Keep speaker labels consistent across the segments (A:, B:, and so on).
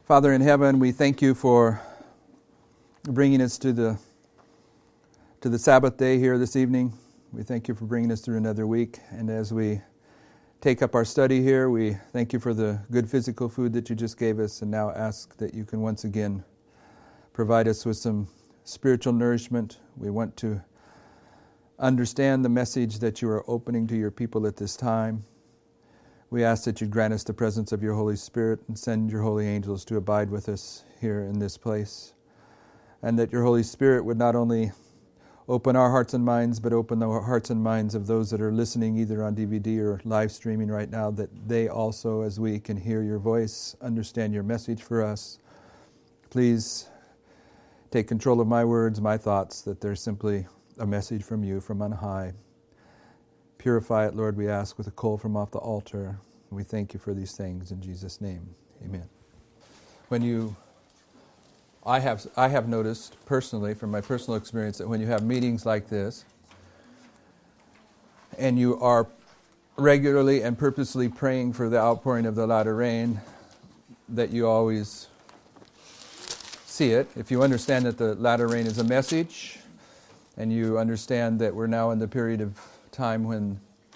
A: Father in heaven, we thank you for bringing us to the Sabbath day here this evening. We thank you for bringing us through another week. And as we take up our study here, we thank you for the good physical food that you just gave us, and now ask that you can once again provide us with some spiritual nourishment. We want to understand the message that you are opening to your people at this time. We ask that you grant us the presence of your Holy Spirit and send your holy angels to abide with us here in this place. And that your Holy Spirit would not only open our hearts and minds, but open the hearts and minds of those that are listening either on DVD or live streaming right now, that they also, as we can hear your voice, understand your message for us. Please take control of my words, my thoughts, that they're simply a message from you from on high. Purify it, Lord, we ask, with a coal from off the altar. We thank you for these things in Jesus' name. Amen. I have noticed personally, from my personal experience, that when you have meetings like this, and you are regularly and purposely praying for the outpouring of the latter rain, that you always see it. If you understand that the latter rain is a message, and you understand that we're now in the period of time when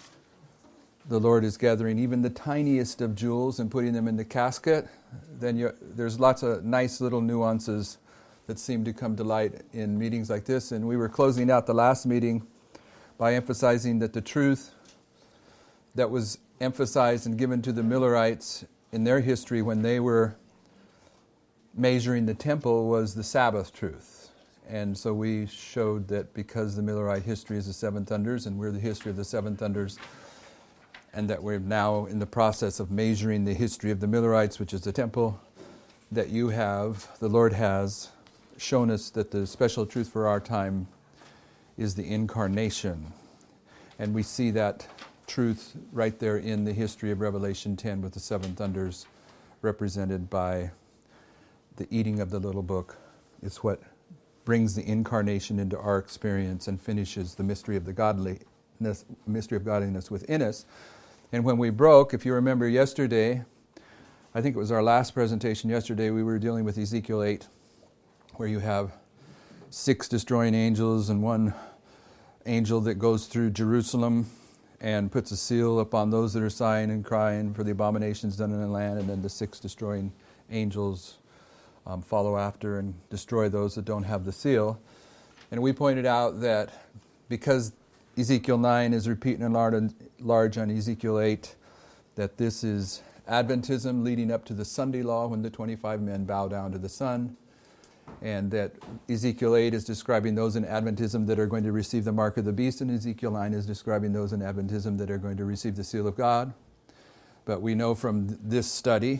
A: the Lord is gathering even the tiniest of jewels and putting them in the casket, then there's lots of nice little nuances that seem to come to light in meetings like this. And we were closing out the last meeting by emphasizing that the truth that was emphasized and given to the Millerites in their history when they were measuring the temple was the Sabbath truth. And so we showed that because the Millerite history is the seven thunders, and we're the history of the seven thunders, and that we're now in the process of measuring the history of the Millerites, which is the temple, that the Lord has shown us that the special truth for our time is the incarnation. And we see that truth right there in the history of Revelation 10 with the seven thunders represented by the eating of the little book. It's what brings the incarnation into our experience and finishes the mystery of godliness within us. And when we broke, if you remember yesterday, I think it was our last presentation yesterday, we were dealing with Ezekiel 8, where you have 6 destroying angels and one angel that goes through Jerusalem and puts a seal upon those that are sighing and crying for the abominations done in the land, and then the 6 destroying angels follow after and destroy those that don't have the seal. And we pointed out that because Ezekiel 9 is repeating large on Ezekiel 8, that this is Adventism leading up to the Sunday law when the 25 men bow down to the sun, and that Ezekiel 8 is describing those in Adventism that are going to receive the mark of the beast, and Ezekiel 9 is describing those in Adventism that are going to receive the seal of God. But we know from this study,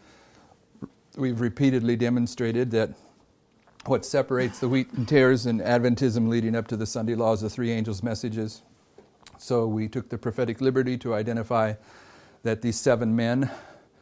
A: we've repeatedly demonstrated that what separates the wheat and tares in Adventism leading up to the Sunday law is the 3 angels' messages. So we took the prophetic liberty to identify that these 7 men,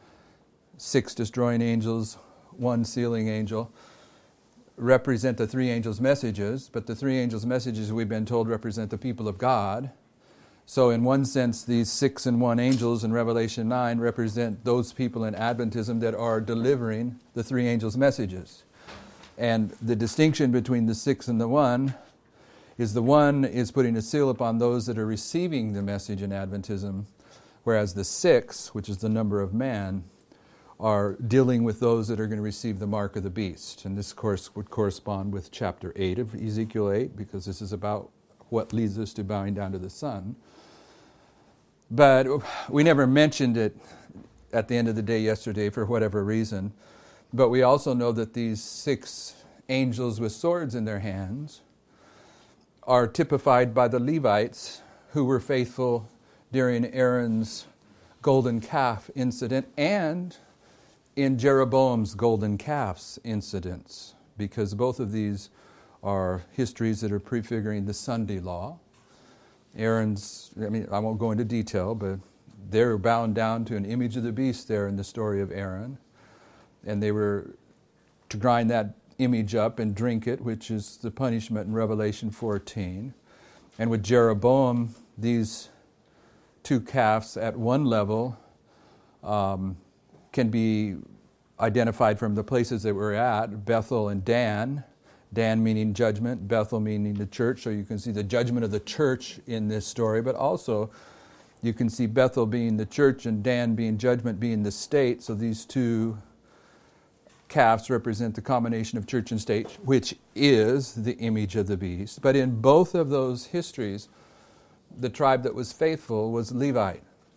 A: 6 destroying angels, 1 sealing angel, represent the 3 angels' messages, but the 3 angels' messages, we've been told, represent the people of God. So in one sense, these 6 and 1 angels in Revelation 9 represent those people in Adventism that are delivering the 3 angels' messages. And the distinction between the 6 and the 1 is the 1 is putting a seal upon those that are receiving the message in Adventism, whereas the 6, which is the number of man, are dealing with those that are going to receive the mark of the beast. And this, of course, would correspond with chapter 8 of Ezekiel 8, because this is about what leads us to bowing down to the sun. But we never mentioned it at the end of the day yesterday for whatever reason. But we also know that these 6 angels with swords in their hands are typified by the Levites who were faithful during Aaron's golden calf incident and in Jeroboam's golden calves incidents, because both of these are histories that are prefiguring the Sunday law. I won't go into detail, but they're bound down to an image of the beast there in the story of Aaron. And they were to grind that image up and drink it, which is the punishment in Revelation 14. And with Jeroboam, these 2 calves at one level can be identified from the places that we're at, Bethel and Dan. Dan meaning judgment, Bethel meaning the church. So you can see the judgment of the church in this story, but also you can see Bethel being the church and Dan being judgment, being the state. So these two calves represent the combination of church and state, which is the image of the beast. But in both of those histories, the tribe that was faithful was the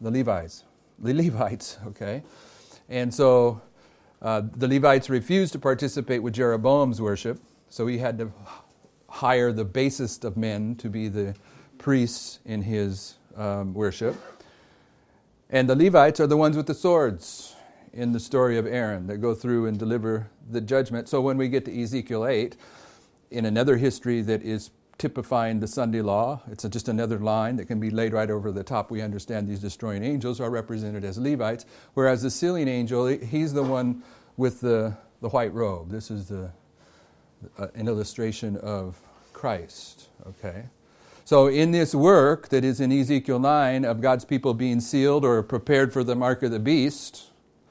A: Levites, okay? And so the Levites refused to participate with Jeroboam's worship, so he had to hire the basest of men to be the priests in his worship. And the Levites are the ones with the swords in the story of Aaron that go through and deliver the judgment. So when we get to Ezekiel 8, in another history that is typifying the Sunday law, it's just another line that can be laid right over the top. We understand these destroying angels are represented as Levites, whereas the sealing angel, he's the one with the white robe. This is an illustration of Christ, okay? So in this work that is in Ezekiel 9 of God's people being sealed or prepared for the mark of the beast,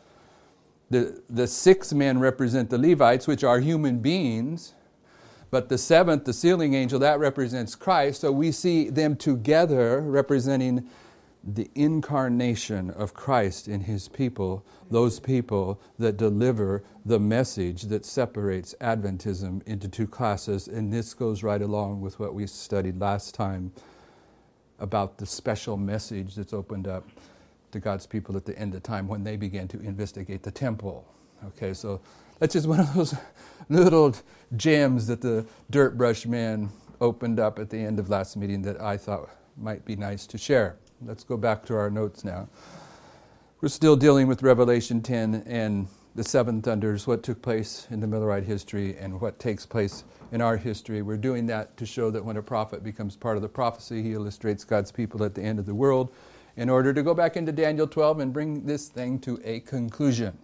A: the 6 men represent the Levites, which are human beings, but the 7th, the sealing angel, that represents Christ. So we see them together representing the incarnation of Christ in his people, those people that deliver the message that separates Adventism into 2 classes. And this goes right along with what we studied last time about the special message that's opened up to God's people at the end of time when they began to investigate the temple. Okay, so that's just one of those little gems that the Dirt Brush man opened up at the end of last meeting that I thought might be nice to share. Let's go back to our notes now. We're still dealing with Revelation 10 and the 7 thunders, what took place in the Millerite history and what takes place in our history. We're doing that to show that when a prophet becomes part of the prophecy, he illustrates God's people at the end of the world in order to go back into Daniel 12 and bring this thing to a conclusion.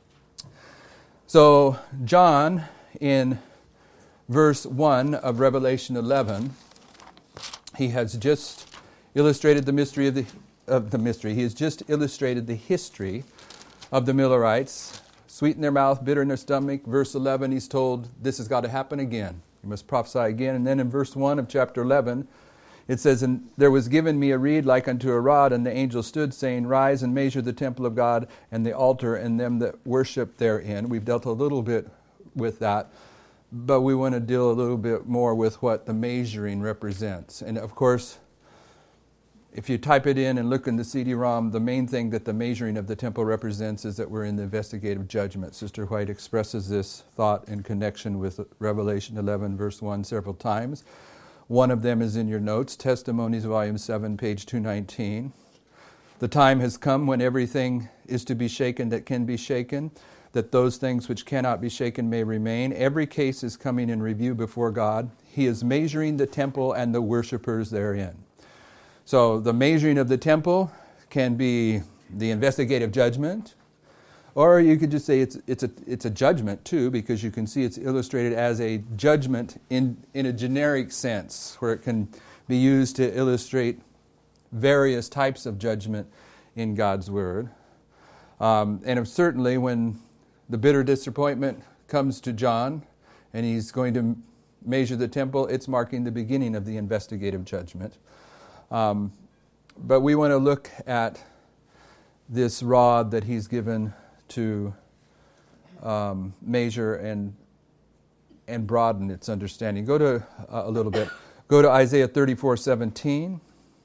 A: So John, in verse 1 of Revelation 11, he has just illustrated the mystery of the mystery. He has just illustrated the history of the Millerites. Sweet in their mouth, bitter in their stomach. Verse 11, he's told this has got to happen again. You must prophesy again. And then in verse 1 of chapter 11, it says, "And there was given me a reed like unto a rod, and the angel stood, saying, Rise and measure the temple of God, and the altar, and them that worship therein." We've dealt a little bit with that, but we want to deal a little bit more with what the measuring represents. And of course, if you type it in and look in the CD-ROM, the main thing that the measuring of the temple represents is that we're in the investigative judgment. Sister White expresses this thought in connection with Revelation 11, verse 1 several times. One of them is in your notes, Testimonies, Volume 7, page 219. "The time has come when everything is to be shaken that can be shaken, that those things which cannot be shaken may remain. Every case is coming in review before God. He is measuring the temple and the worshipers therein." So the measuring of the temple can be the investigative judgment, or you could just say it's a judgment too, because you can see it's illustrated as a judgment in a generic sense, where it can be used to illustrate various types of judgment in God's Word. And certainly when the bitter disappointment comes to John and he's going to measure the temple, it's marking the beginning of the investigative judgment. But we want to look at this rod that he's given to measure and broaden its understanding. Go to a little bit. Go to Isaiah 34:17.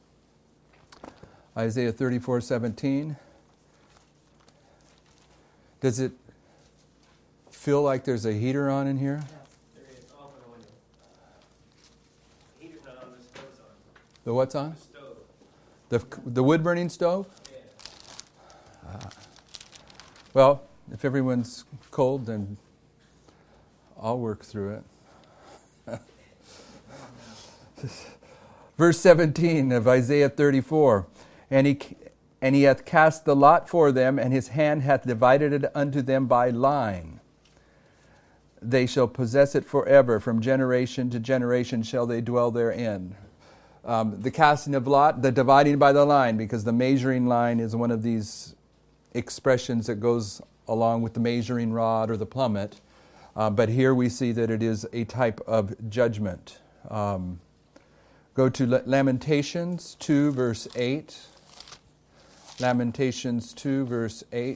A: Isaiah 34:17. Does it feel like there's a heater on in here?
B: Yes, there is. Off and on. The heater's not on, the stove's on.
A: The what's on?
B: The stove.
A: The wood-burning stove?
B: Yeah.
A: Well, if everyone's cold, then I'll work through it. Verse 17 of Isaiah 34. And he hath cast the lot for them, and his hand hath divided it unto them by line. They shall possess it forever. From generation to generation shall they dwell therein. The casting of lot, the dividing by the line, because the measuring line is one of these expressions that goes along with the measuring rod or the plummet. But here we see that it is a type of judgment. Go to Lamentations 2, verse 8. Lamentations 2, verse 8.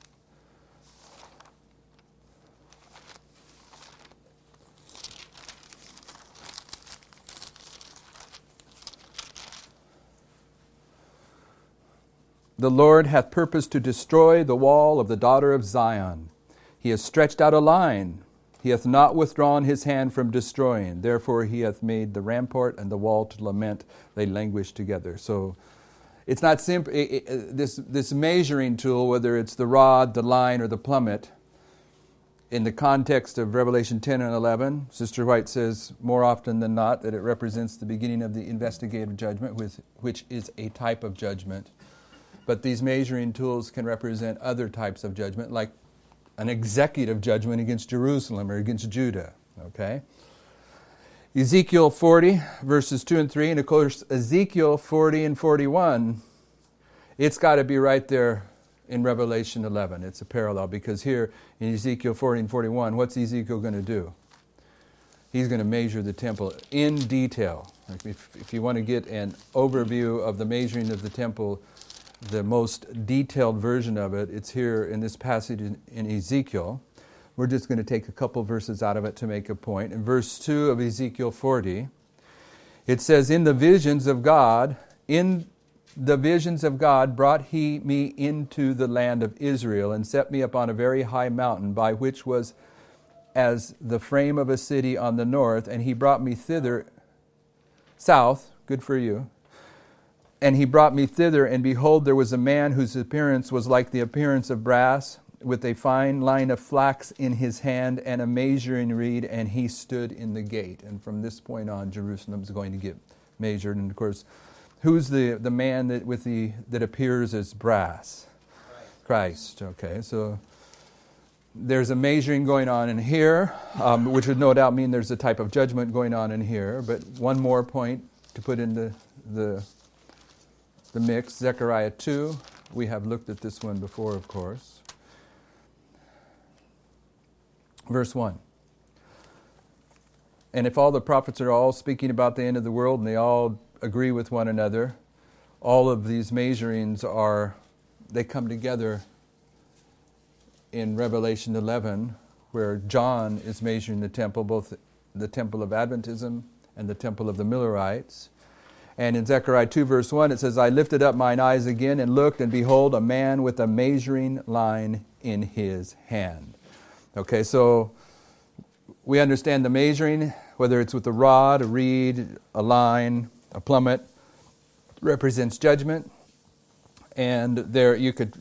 A: The Lord hath purposed to destroy the wall of the daughter of Zion. He has stretched out a line. He hath not withdrawn his hand from destroying. Therefore he hath made the rampart and the wall to lament. They languish together. So it's not simple. This measuring tool, whether it's the rod, the line, or the plummet, in the context of Revelation 10 and 11, Sister White says more often than not that it represents the beginning of the investigative judgment, which is a type of judgment. But these measuring tools can represent other types of judgment, like an executive judgment against Jerusalem or against Judah. Okay? Ezekiel 40, verses 2 and 3, and of course Ezekiel 40 and 41, it's got to be right there in Revelation 11. It's a parallel, because here in Ezekiel 40 and 41, what's Ezekiel going to do? He's going to measure the temple in detail. If you want to get an overview of the measuring of the temple, the most detailed version of it, it's here in this passage in Ezekiel. We're just going to take a couple verses out of it to make a point. In verse 2 of Ezekiel 40, it says, In the visions of God brought he me into the land of Israel, and set me upon a very high mountain, by which was as the frame of a city on the north, and he brought me thither, south, good for you, and he brought me thither, and behold, there was a man whose appearance was like the appearance of brass, with a fine line of flax in his hand, and a measuring reed, and he stood in the gate. And from this point on, Jerusalem is going to get measured. And of course, who's the man that appears as brass? Christ. Okay, so there's a measuring going on in here, which would no doubt mean there's a type of judgment going on in here. But one more point to put in the mix, Zechariah 2. We have looked at this one before, of course. Verse 1. And if all the prophets are all speaking about the end of the world and they all agree with one another, all of these measurings they come together in Revelation 11, where John is measuring the temple, both the temple of Adventism and the temple of the Millerites. And in Zechariah 2, verse 1, it says, I lifted up mine eyes again and looked, and behold, a man with a measuring line in his hand. Okay, so we understand the measuring, whether it's with a rod, a reed, a line, a plummet, represents judgment. And there you could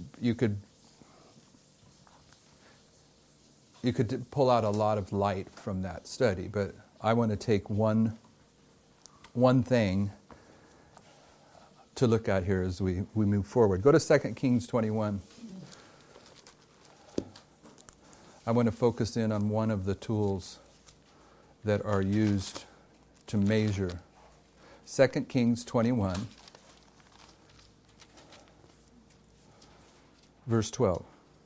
A: pull out a lot of light from that study, but I want to take one thing to look at here as we move forward. Go to 2 Kings 21. I want to focus in on one of the tools that are used to measure. 2 Kings 21, verse 12.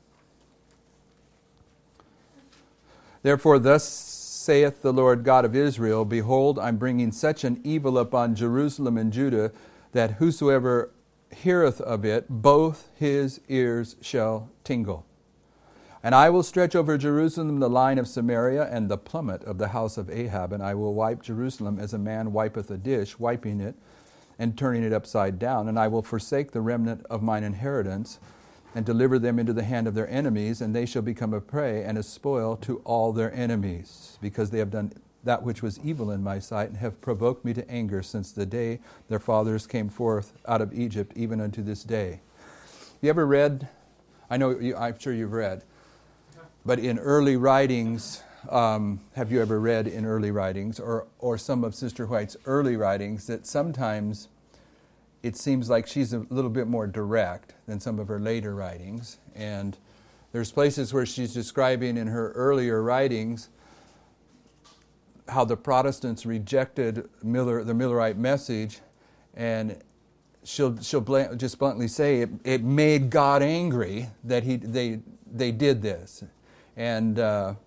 A: Therefore thus saith the Lord God of Israel, Behold, I'm bringing such an evil upon Jerusalem and Judah, that whosoever heareth of it, both his ears shall tingle. And I will stretch over Jerusalem the line of Samaria and the plummet of the house of Ahab, and I will wipe Jerusalem as a man wipeth a dish, wiping it and turning it upside down. And I will forsake the remnant of mine inheritance, and deliver them into the hand of their enemies, and they shall become a prey and a spoil to all their enemies, because they have done that which was evil in my sight, and have provoked me to anger since the day their fathers came forth out of Egypt, even unto this day. You ever read, I'm sure you've read, but in early writings, have you ever read in early writings, or some of Sister White's early writings, that sometimes it seems like she's a little bit more direct than some of her later writings. And there's places where she's describing in her earlier writings how the Protestants rejected the Millerite message, and she'll just bluntly say it made God angry that they did this. And,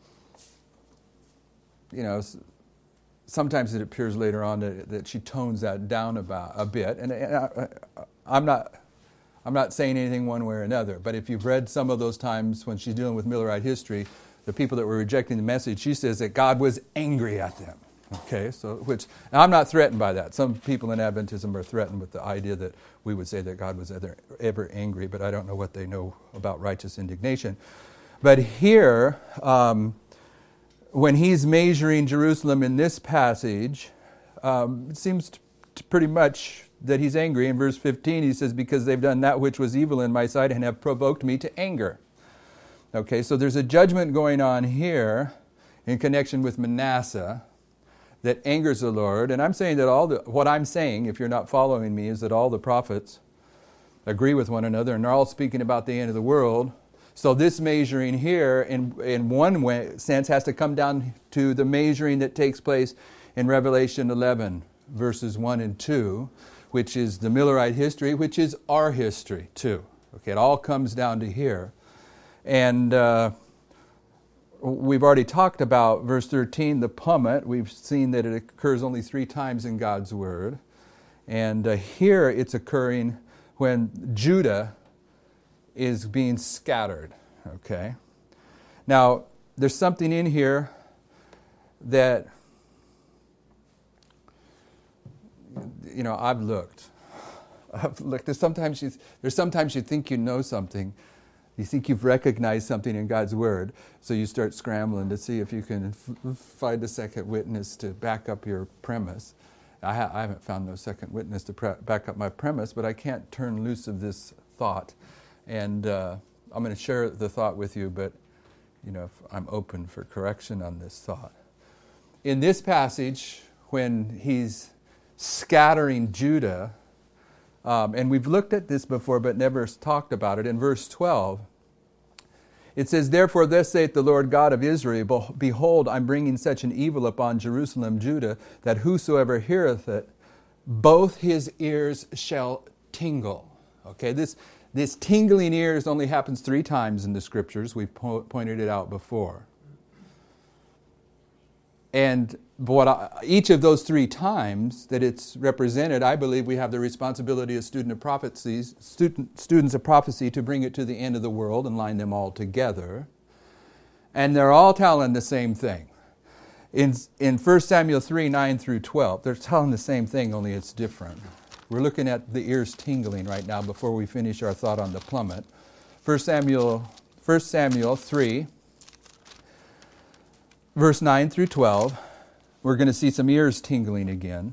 A: sometimes it appears later on that she tones that down a bit. And I'm not saying anything one way or another, but if you've read some of those times when she's dealing with Millerite history, the people that were rejecting the message, she says that God was angry at them. Okay, so now I'm not threatened by that. Some people in Adventism are threatened with the idea that we would say that God was ever angry, but I don't know what they know about righteous indignation. But here, when he's measuring Jerusalem in this passage, it seems to pretty much that he's angry. In verse 15, he says, because they've done that which was evil in my sight and have provoked me to anger. Okay, so there's a judgment going on here in connection with Manasseh that angers the Lord. And I'm saying that what I'm saying, if you're not following me, is that all the prophets agree with one another and they're all speaking about the end of the world. So this measuring here, in one sense, has to come down to the measuring that takes place in Revelation 11, verses 1 and 2, which is the Millerite history, which is our history too. Okay, it all comes down to here. And we've already talked about verse 13, the plummet. We've seen that it occurs only 3 times in God's Word. And here it's occurring when Judah is being scattered. Okay. Now, there's something in here that, I've looked. There's sometimes you think you know something. You think you've recognized something in God's Word, so you start scrambling to see if you can find a second witness to back up your premise. I haven't found no second witness to back up my premise, but I can't turn loose of this thought. And I'm going to share the thought with you, but I'm open for correction on this thought. In this passage, when he's scattering Judah, and we've looked at this before but never talked about it, in verse 12, it says, therefore thus saith the Lord God of Israel, behold, I'm bringing such an evil upon Jerusalem, Judah, that whosoever heareth it, both his ears shall tingle. Okay, this tingling ears only happens 3 times in the Scriptures. We've pointed it out before. And each of those 3 times that it's represented, I believe we have the responsibility as students of prophecy to bring it to the end of the world and line them all together. And they're all telling the same thing. In 1 Samuel 3, 9 through 12, they're telling the same thing, only it's different. We're looking at the ears tingling right now before we finish our thought on the plummet. 1 Samuel 3, verse 9 through 12, we're going to see some ears tingling again.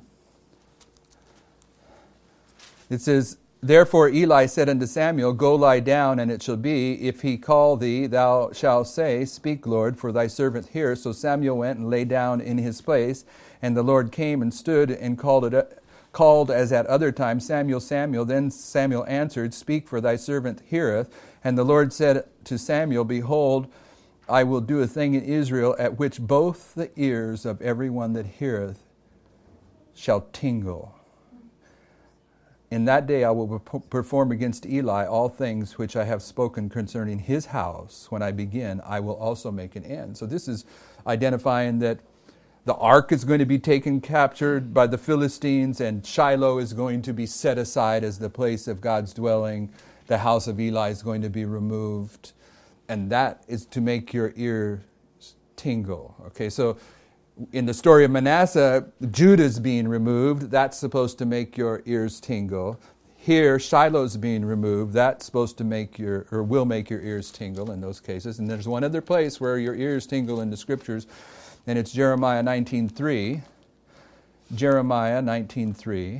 A: It says, therefore Eli said unto Samuel, go lie down, and it shall be, if he call thee, thou shalt say, speak, Lord, for thy servant heareth. So Samuel went and lay down in his place, and the Lord came and stood and called as at other times, Samuel, Samuel. Then Samuel answered, speak, for thy servant heareth. And the Lord said to Samuel, behold, I will do a thing in Israel at which both the ears of every one that heareth shall tingle. In that day I will perform against Eli all things which I have spoken concerning his house. When I begin, I will also make an end. So this is identifying that the ark is going to be captured by the Philistines, and Shiloh is going to be set aside as the place of God's dwelling. The house of Eli is going to be removed. And that is to make your ears tingle. Okay, so in the story of Manasseh, Judah's being removed. That's supposed to make your ears tingle. Here, Shiloh's being removed. That's supposed to will make your ears tingle in those cases. And there's one other place where your ears tingle in the Scriptures, and it's Jeremiah 19:3. Jeremiah 19:3.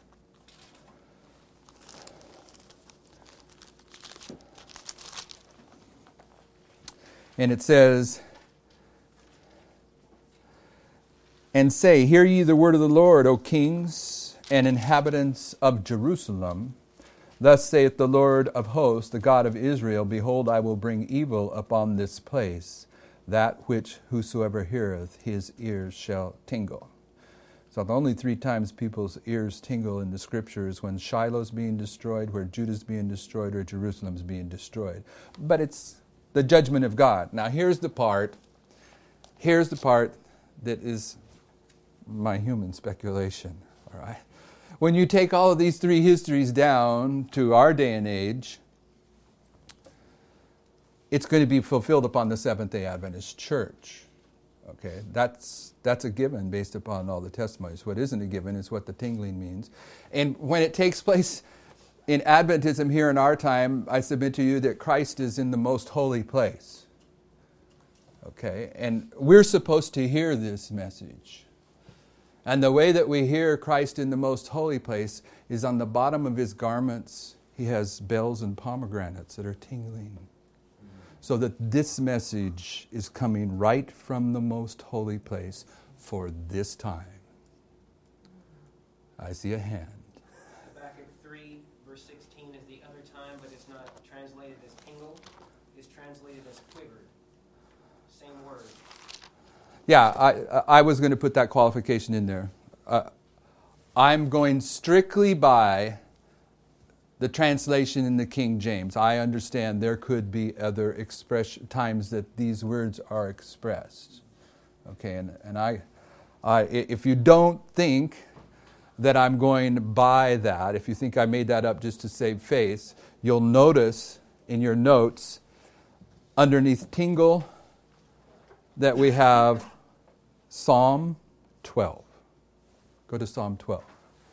A: And it says, and say, hear ye the word of the Lord, O kings and inhabitants of Jerusalem. Thus saith the Lord of hosts, the God of Israel, behold, I will bring evil upon this place, that which whosoever heareth, his ears shall tingle. So the only 3 times people's ears tingle in the Scriptures when Shiloh's being destroyed, where Judah's being destroyed, or Jerusalem's being destroyed. But it's the judgment of God. Now here's the part that is my human speculation, all right? When you take all of these three histories down to our day and age, it's going to be fulfilled upon the Seventh-day Adventist Church. Okay, that's a given based upon all the testimonies. What isn't a given is what the tingling means. And when it takes place in Adventism here in our time, I submit to you that Christ is in the most holy place. Okay, and we're supposed to hear this message. And the way that we hear Christ in the most holy place is on the bottom of his garments, he has bells and pomegranates that are tingling. So that this message is coming right from the most holy place for this time. I see a hand.
B: Habakkuk 3, verse 16 is the other time, but it's not translated as tingle. It's translated as quivered. Same word.
A: Yeah, I was going to put that qualification in there. I'm going strictly by the translation in the King James. I understand there could be other times that these words are expressed. Okay, and I, if you don't think that I'm going by that, if you think I made that up just to save face, you'll notice in your notes underneath tingle that we have Psalm 12. Go to Psalm 12.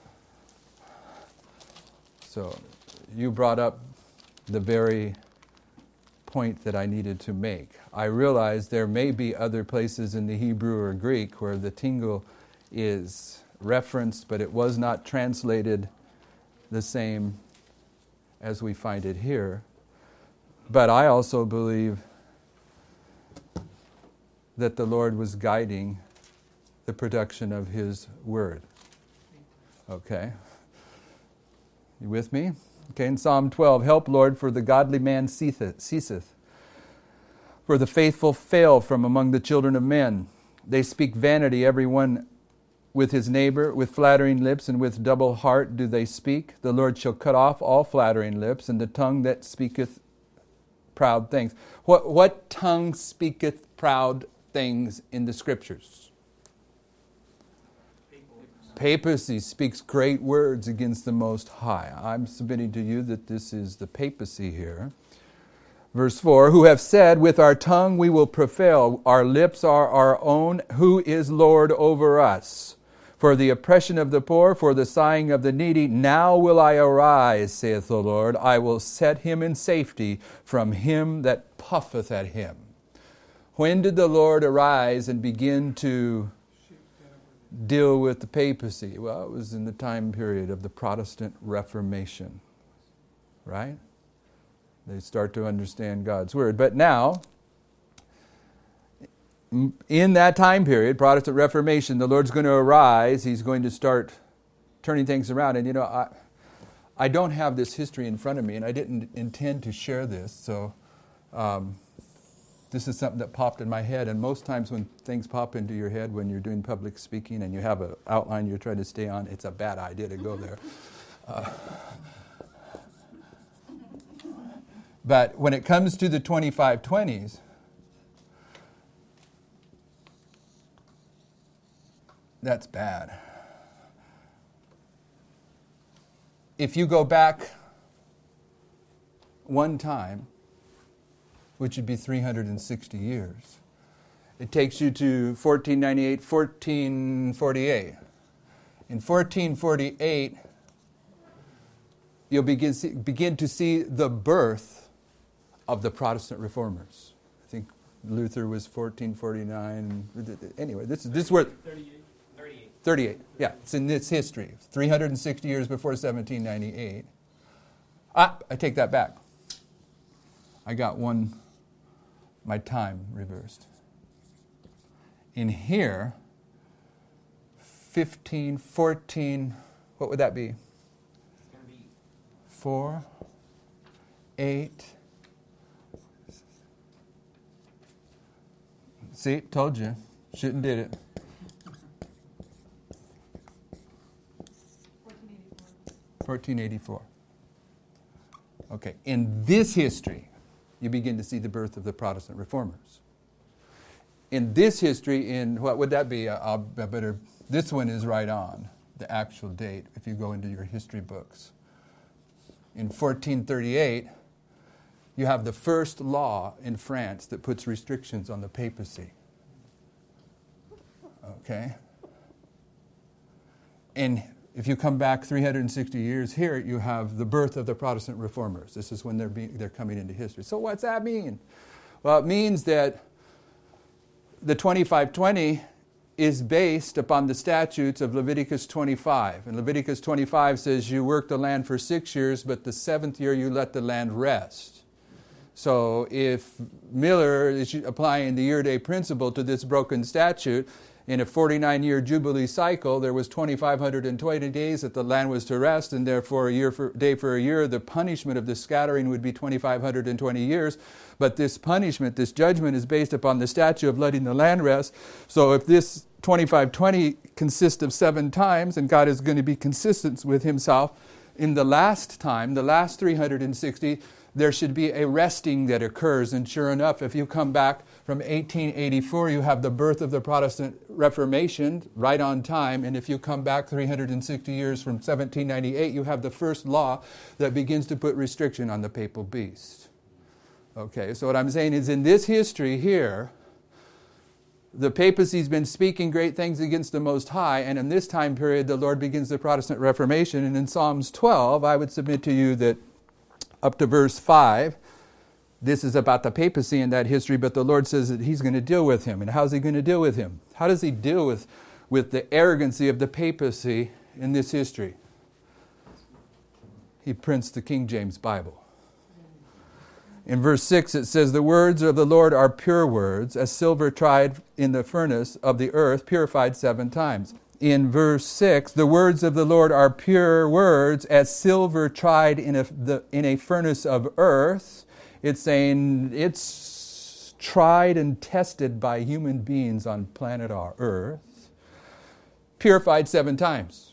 A: So you brought up the very point that I needed to make. I realize there may be other places in the Hebrew or Greek where the tingle is referenced, but it was not translated the same as we find it here. But I also believe that the Lord was guiding the production of his word. Okay? You with me? Okay, in Psalm 12, help, Lord, for the godly man ceaseth. For the faithful fail from among the children of men. They speak vanity, every one with his neighbor, with flattering lips, and with double heart do they speak. The Lord shall cut off all flattering lips, and the tongue that speaketh proud things. What tongue speaketh proud things in the Scriptures? Papacy speaks great words against the Most High. I'm submitting to you that this is the papacy here. Verse 4, who have said, with our tongue we will prevail, our lips are our own, who is Lord over us? For the oppression of the poor, for the sighing of the needy, now will I arise, saith the Lord. I will set him in safety from him that puffeth at him. When did the Lord arise and begin to deal with the papacy? Well, it was in the time period of the Protestant Reformation, right? They start to understand God's word. But now, in that time period, Protestant Reformation, the Lord's going to arise. He's going to start turning things around. And you know, I don't have this history in front of me, and I didn't intend to share this, so this is something that popped in my head. And most times when things pop into your head when you're doing public speaking and you have an outline you're trying to stay on, it's a bad idea to go there. But when it comes to the 2520s, that's bad. If you go back one time, which would be 360 years, it takes you to 1498, 1448. In 1448, you'll begin to see the birth of the Protestant reformers. I think Luther was 1449. Anyway, this is where... 38. Yeah, it's in this history. 360 years before 1798. I take that back. I got my time reversed. In here, 15, 14, what would that be? 4, 8. See, told you. Shouldn't did it. 1484. Okay, in this history, you begin to see the birth of the Protestant reformers. In this history, in what would that be? This one is right on the actual date if you go into your history books. In 1438, you have the first law in France that puts restrictions on the papacy. Okay? And if you come back 360 years here, you have the birth of the Protestant reformers. This is when they're coming into history. So what's that mean? Well, it means that the 2520 is based upon the statutes of Leviticus 25. And Leviticus 25 says you work the land for 6 years, but the 7th year you let the land rest. So if Miller is applying the year-day principle to this broken statute, in a 49-year Jubilee cycle, there was 2,520 days that the land was to rest, and therefore day for a year, the punishment of the scattering would be 2,520 years. But this punishment, this judgment, is based upon the statute of letting the land rest. So if this 2520 consists of 7 times, and God is going to be consistent with himself, in the last time, the last 360, there should be a resting that occurs. And sure enough, if you come back from 1884, you have the birth of the Protestant Reformation right on time. And if you come back 360 years from 1798, you have the first law that begins to put restriction on the papal beast. Okay, so what I'm saying is in this history here, the papacy's been speaking great things against the Most High, and in this time period, the Lord begins the Protestant Reformation. And in Psalms 12, I would submit to you that up to verse 5, this is about the papacy in that history, but the Lord says that he's going to deal with him. And how's he going to deal with him? How does he deal with the arrogancy of the papacy in this history? He prints the King James Bible. In verse 6 it says, the words of the Lord are pure words, as silver tried in the furnace of the earth, purified 7 times. In verse 6, the words of the Lord are pure words, as silver tried in a furnace of earth. It's saying it's tried and tested by human beings on planet Earth, purified 7 times.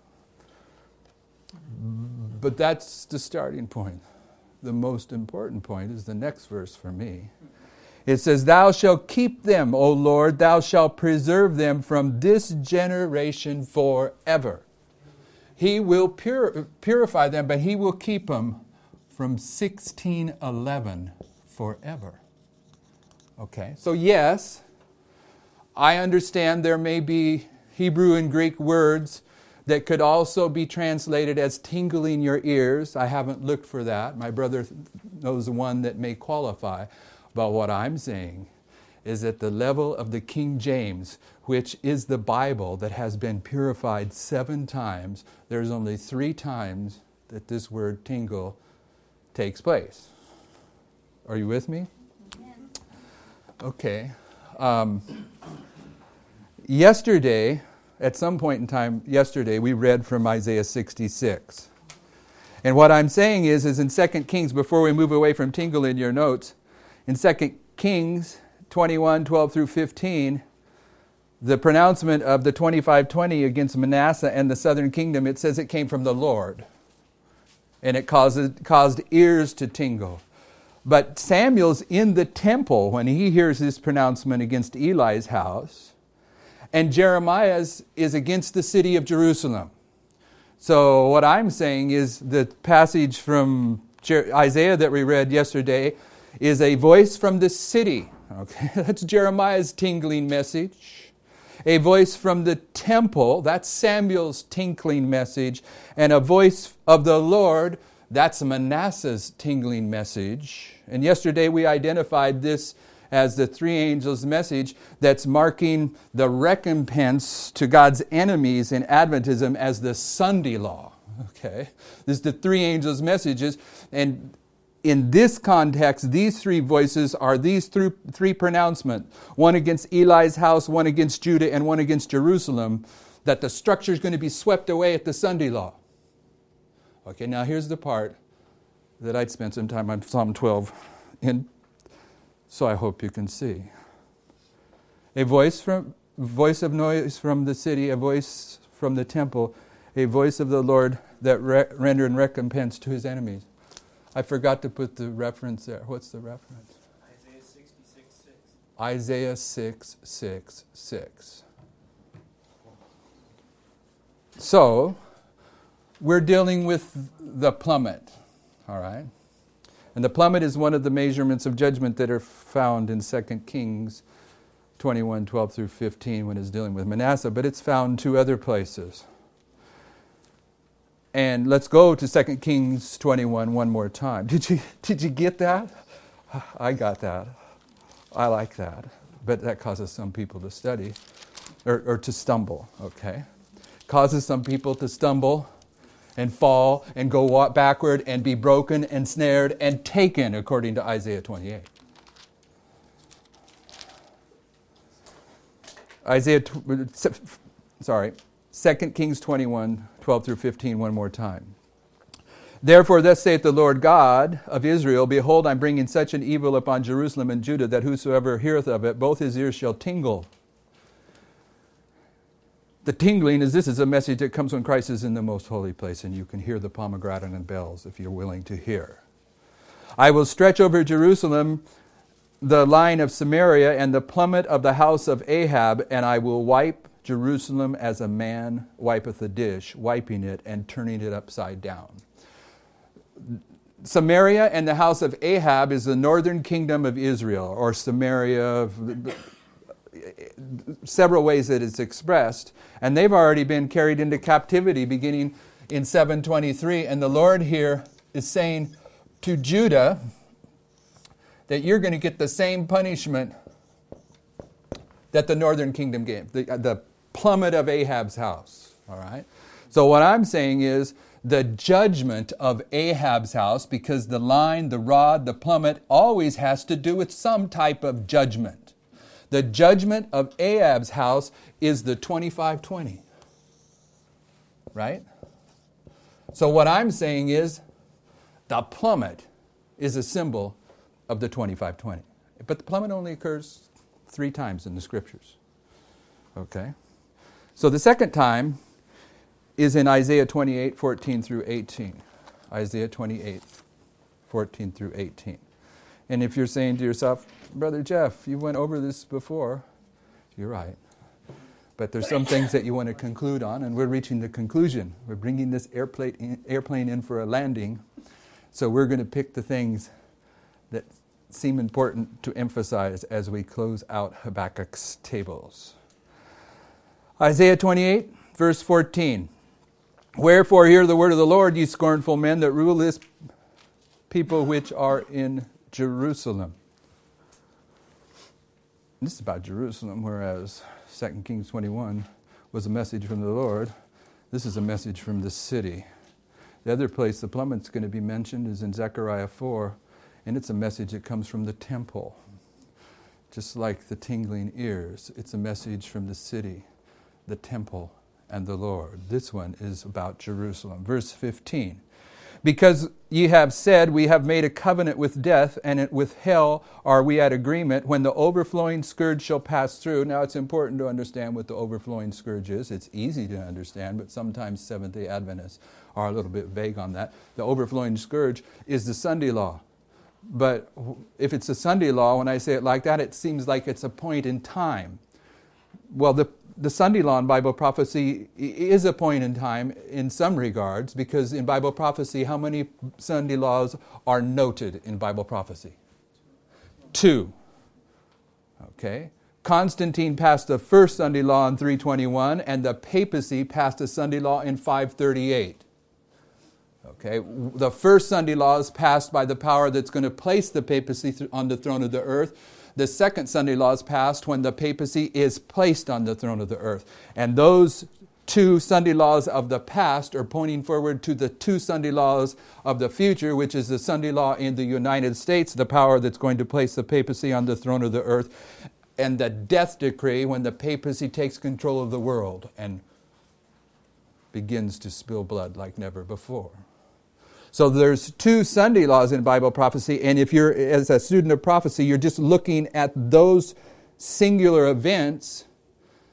A: But that's the starting point. The most important point is the next verse for me. It says, thou shalt keep them, O Lord, thou shalt preserve them from this generation forever. He will purify them, but he will keep them from 1611 forever. Okay, so yes, I understand there may be Hebrew and Greek words that could also be translated as tingling your ears. I haven't looked for that. My brother knows one that may qualify. But what I'm saying is at the level of the King James, which is the Bible that has been purified 7 times, there's only 3 times that this word tingle takes place. Are you with me? Okay. Yesterday, at some point in time yesterday, we read from Isaiah 66. And what I'm saying is in 2 Kings, before we move away from tingle in your notes, in 2 Kings 21, 12 through 15, the pronouncement of the 2520 against Manasseh and the southern kingdom, it says it came from the Lord. And it caused ears to tingle. But Samuel's in the temple when he hears this pronouncement against Eli's house. And Jeremiah's is against the city of Jerusalem. So what I'm saying is the passage from Isaiah that we read yesterday is a voice from the city. Okay, that's Jeremiah's tingling message. A voice from the temple, that's Samuel's tinkling message. And a voice of the Lord, that's Manasseh's tingling message. And yesterday we identified this as the 3 angels' message that's marking the recompense to God's enemies in Adventism as the Sunday law. Okay, this is the 3 angels' messages, and in this context, these 3 voices are these 3 pronouncements, one against Eli's house, one against Judah, and one against Jerusalem, that the structure is going to be swept away at the Sunday law. Okay, now here's the part that I'd spent some time on Psalm 12 in, so I hope you can see. A voice of noise from the city, a voice from the temple, a voice of the Lord that rendered recompense to his enemies. I forgot to put the reference there. What's the reference?
B: Isaiah 66:6.
A: Isaiah 6:6. So, we're dealing with the plummet, all right? And the plummet is one of the measurements of judgment that are found in 2 Kings 21:12 through 15 when it's dealing with Manasseh, but it's found two other places. And let's go to 2 Kings 21 one more time. Did you get that? I got that. I like that. But that causes some people to study, or to stumble, okay? Causes some people to stumble and fall and go backward and be broken and snared and taken, according to Isaiah 28. 2 Kings 21:12 through 15, one more time. Therefore, thus saith the Lord God of Israel, behold, I'm bringing such an evil upon Jerusalem and Judah, that whosoever heareth of it, both his ears shall tingle. The tingling is, this is a message that comes when Christ is in the most holy place, and you can hear the pomegranate and bells if you're willing to hear. I will stretch over Jerusalem the line of Samaria and the plummet of the house of Ahab, and I will wipe Jerusalem as a man wipeth a dish, wiping it and turning it upside down. Samaria and the house of Ahab is the northern kingdom of Israel, or Samaria, several ways that it's expressed. And they've already been carried into captivity beginning in 723. And the Lord here is saying to Judah that you're going to get the same punishment that the northern kingdom gave, the plummet of Ahab's house. All right? So what I'm saying is the judgment of Ahab's house, because the line, the rod, the plummet always has to do with some type of judgment. The judgment of Ahab's house is the 25-20. Right? So what I'm saying is the plummet is a symbol of the 25-20. But the plummet only occurs 3 times in the scriptures. Okay? So the second time is in Isaiah 28:14 through 18. Isaiah 28:14 through 18. And if you're saying to yourself, Brother Jeff, you went over this before, you're right. But there's some things that you want to conclude on, and we're reaching the conclusion. We're bringing this airplane in for a landing, so we're going to pick the things that seem important to emphasize as we close out Habakkuk's tables. Isaiah 28, verse 14. Wherefore hear the word of the Lord, ye scornful men that rule this people which are in Jerusalem. This is about Jerusalem, whereas 2 Kings 21 was a message from the Lord. This is a message from the city. The other place the plummet's going to be mentioned is in Zechariah 4, and it's a message that comes from the temple. Just like the tingling ears, it's a message from the city, the temple, and the Lord. This one is about Jerusalem. Verse 15. Because ye have said, we have made a covenant with death, and with hell are we at agreement, when the overflowing scourge shall pass through. Now it's important to understand what the overflowing scourge is. It's easy to understand, but sometimes Seventh-day Adventists are a little bit vague on that. The overflowing scourge is the Sunday law. But if it's a Sunday law, when I say it like that, it seems like it's a point in time. Well, the Sunday law in Bible prophecy is a point in time in some regards, because in Bible prophecy, how many Sunday laws are noted in Bible prophecy? 2. Okay. Constantine passed the first Sunday law in 321, and the papacy passed a Sunday law in 538. Okay. The first Sunday law is passed by the power that's going to place the papacy on the throne of the earth. The second Sunday law is passed when the papacy is placed on the throne of the earth. And those 2 Sunday laws of the past are pointing forward to the 2 Sunday laws of the future, which is the Sunday law in the United States, the power that's going to place the papacy on the throne of the earth, and the death decree when the papacy takes control of the world and begins to spill blood like never before. So there's 2 Sunday laws in Bible prophecy, and if you're, as a student of prophecy, you're just looking at those singular events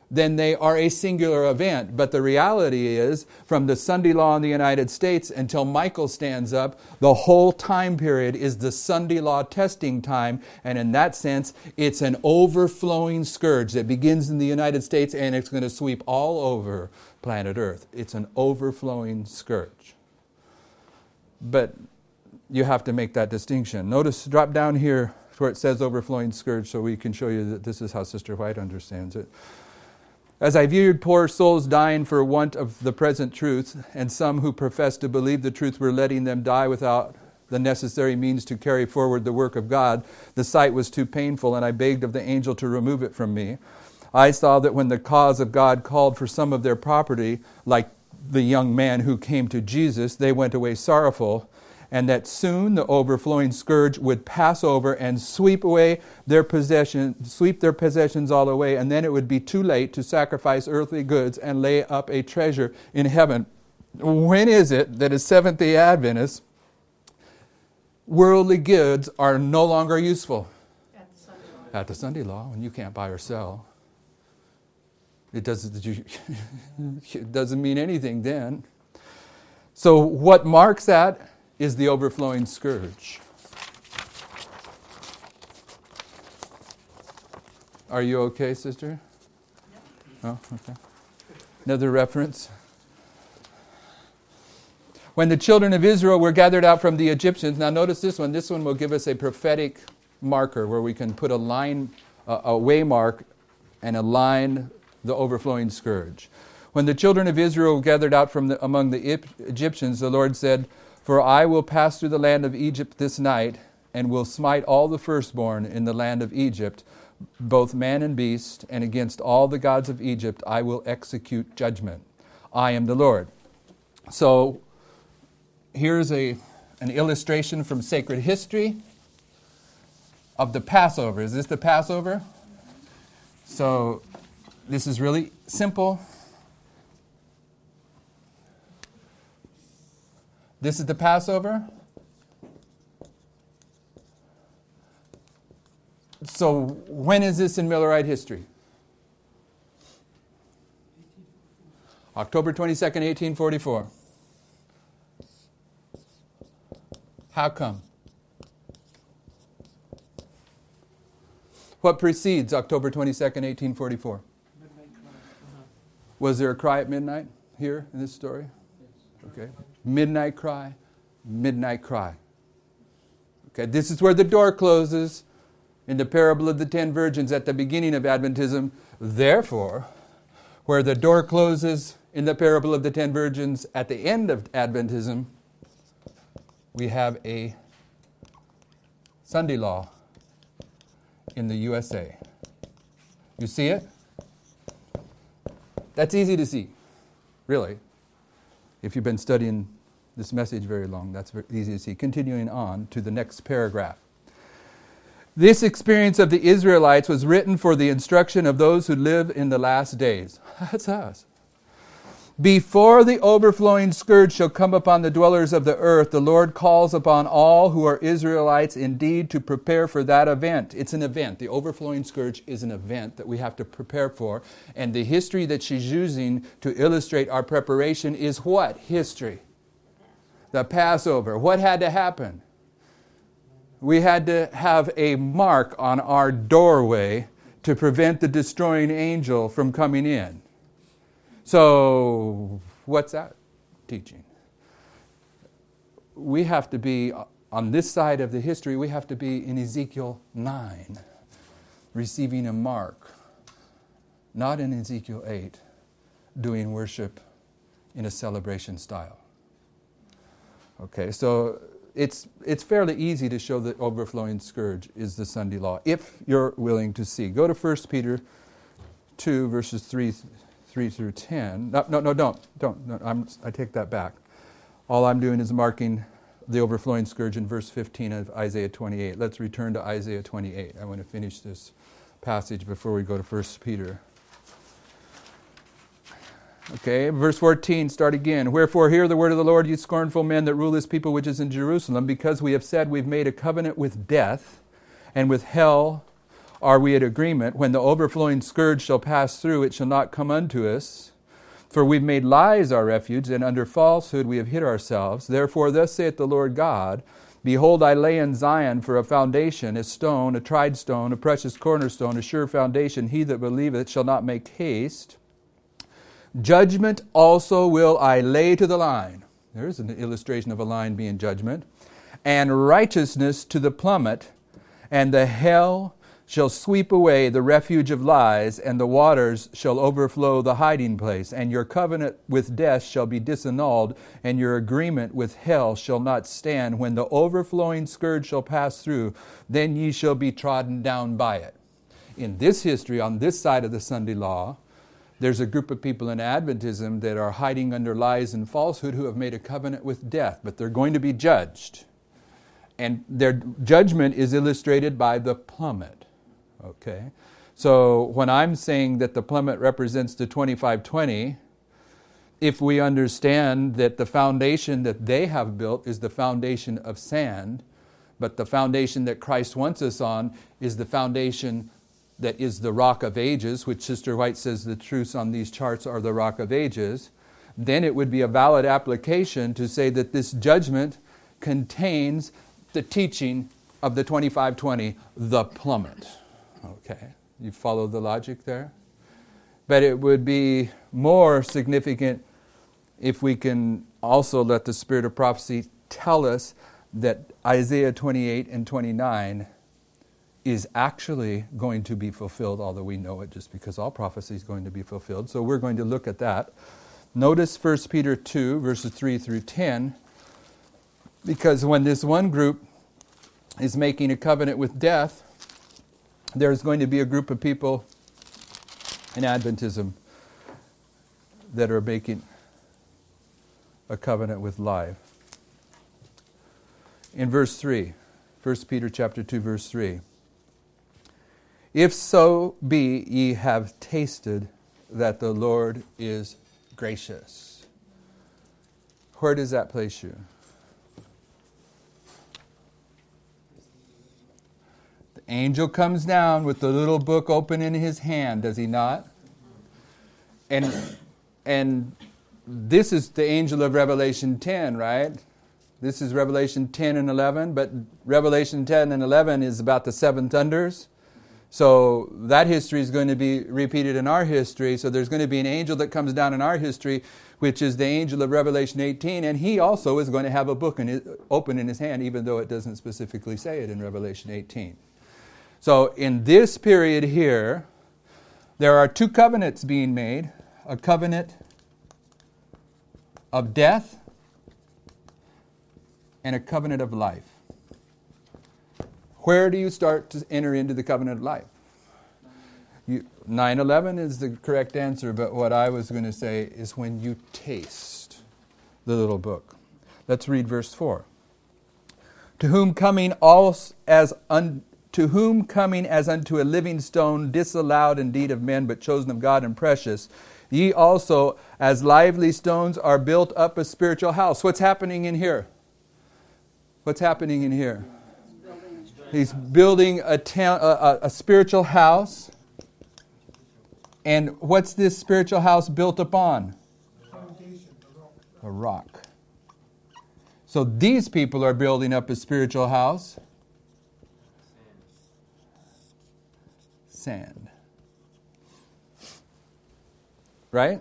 A: then they are a singular event. But the reality is, from the Sunday law in the United States until Michael stands up, the whole time period is the Sunday law testing time. And in that sense, it's an overflowing scourge that begins in the United States and it's going to sweep all over planet Earth. It's an overflowing scourge. But you have to make that distinction. Notice, drop down here where it says overflowing scourge so we can show you that this is how Sister White understands it. As I viewed poor souls dying for want of the present truth, and some who professed to believe the truth were letting them die without the necessary means to carry forward the work of God, the sight was too painful, and I begged of the angel to remove it from me. I saw that when the cause of God called for some of their property, like the young man who came to Jesus, they went away sorrowful, and that soon the overflowing scourge would pass over and sweep their possessions all away, and then it would be too late to sacrifice earthly goods and lay up a treasure in heaven. When is it that as Seventh-day Adventists, worldly goods are no longer useful? At the Sunday law, when you can't buy or sell. It doesn't mean anything then. So what marks that is the overflowing scourge. Are you okay, sister? Oh, okay. Another reference. When the children of Israel were gathered out from the Egyptians, now notice this one. This one will give us a prophetic marker where we can put a line, a way mark, and align the overflowing scourge. When the children of Israel gathered out from among the Egyptians, the Lord said, "For I will pass through the land of Egypt this night, and will smite all the firstborn in the land of Egypt, both man and beast, and against all the gods of Egypt I will execute judgment. I am the Lord." So here's an illustration from sacred history of the Passover. Is this the Passover? So this is really simple. This is the Passover. So when is this in Millerite history? October 22nd, 1844. How come? What precedes October 22nd, 1844? Was there a cry at midnight here in this story? Okay. Midnight cry, midnight cry. Okay, this is where the door closes in the parable of the 10 virgins at the beginning of Adventism. Therefore, where the door closes in the parable of the 10 virgins at the end of Adventism, we have a Sunday law in the USA. You see it? That's easy to see, really. If you've been studying this message very long, that's very easy to see. Continuing on to the next paragraph. This experience of the Israelites was written for the instruction of those who live in the last days. That's us. Before the overflowing scourge shall come upon the dwellers of the earth, the Lord calls upon all who are Israelites indeed to prepare for that event. It's an event. The overflowing scourge is an event that we have to prepare for. And the history that she's using to illustrate our preparation is what? History. The Passover. What had to happen? We had to have a mark on our doorway to prevent the destroying angel from coming in. So, what's that teaching? We have to be, on this side of the history, we have to be in Ezekiel 9, receiving a mark, not in Ezekiel 8, doing worship in a celebration style. Okay, so it's fairly easy to show that overflowing scourge is the Sunday law, if you're willing to see. Go to 1 Peter 2, verses 3 through 10. No, don't. I take that back. All I'm doing is marking the overflowing scourge in verse 15 of Isaiah 28. Let's return to Isaiah 28. I want to finish this passage before we go to 1 Peter. Okay, verse 14, start again. Wherefore hear the word of the Lord, you scornful men that rule this people which is in Jerusalem, because we have said we've made a covenant with death and with hell are we at agreement. When the overflowing scourge shall pass through, it shall not come unto us. For we've made lies our refuge, and under falsehood we have hid ourselves. Therefore thus saith the Lord God, Behold, I lay in Zion for a foundation, a stone, a tried stone, a precious cornerstone, a sure foundation. He that believeth shall not make haste. Judgment also will I lay to the line. There's an illustration of a line being judgment. And righteousness to the plummet, and the hell shall sweep away the refuge of lies, and the waters shall overflow the hiding place. And your covenant with death shall be disannulled, and your agreement with hell shall not stand. When the overflowing scourge shall pass through, then ye shall be trodden down by it. In this history, on this side of the Sunday law, there's a group of people in Adventism that are hiding under lies and falsehood who have made a covenant with death, but they're going to be judged. And their judgment is illustrated by the plummet. Okay, so when I'm saying that the plummet represents the 2520, if we understand that the foundation that they have built is the foundation of sand, but the foundation that Christ wants us on is the foundation that is the rock of ages, which Sister White says the truths on these charts are the rock of ages, then it would be a valid application to say that this judgment contains the teaching of the 2520, the plummet. Okay, you follow the logic there? But it would be more significant if we can also let the Spirit of prophecy tell us that Isaiah 28 and 29 is actually going to be fulfilled, although we know it just because all prophecy is going to be fulfilled. So we're going to look at that. Notice 1 Peter 2, verses 3 through 10, because when this one group is making a covenant with death, there's going to be a group of people in Adventism that are making a covenant with life. In verse 3, 1 Peter chapter 2, verse 3, if so be ye have tasted that the Lord is gracious. Where does that place you? Angel comes down with the little book open in his hand, does he not? And this is the angel of Revelation 10, right? This is Revelation 10 and 11, but Revelation 10 and 11 is about the seven thunders. So that history is going to be repeated in our history. So there's going to be an angel that comes down in our history, which is the angel of Revelation 18, and he also is going to have a book open in his hand, even though it doesn't specifically say it in Revelation 18. So in this period here, there are two covenants being made, a covenant of death and a covenant of life. Where do you start to enter into the covenant of life? 9/11 is the correct answer, but what I was going to say is when you taste the little book. Let's read verse 4. To whom coming as unto a living stone, disallowed indeed of men, but chosen of God and precious, ye also as lively stones are built up a spiritual house. What's happening in here? What's happening in here? He's building a spiritual house. And what's this spiritual house built upon? A rock. So these people are building up a spiritual house. Sand. Right?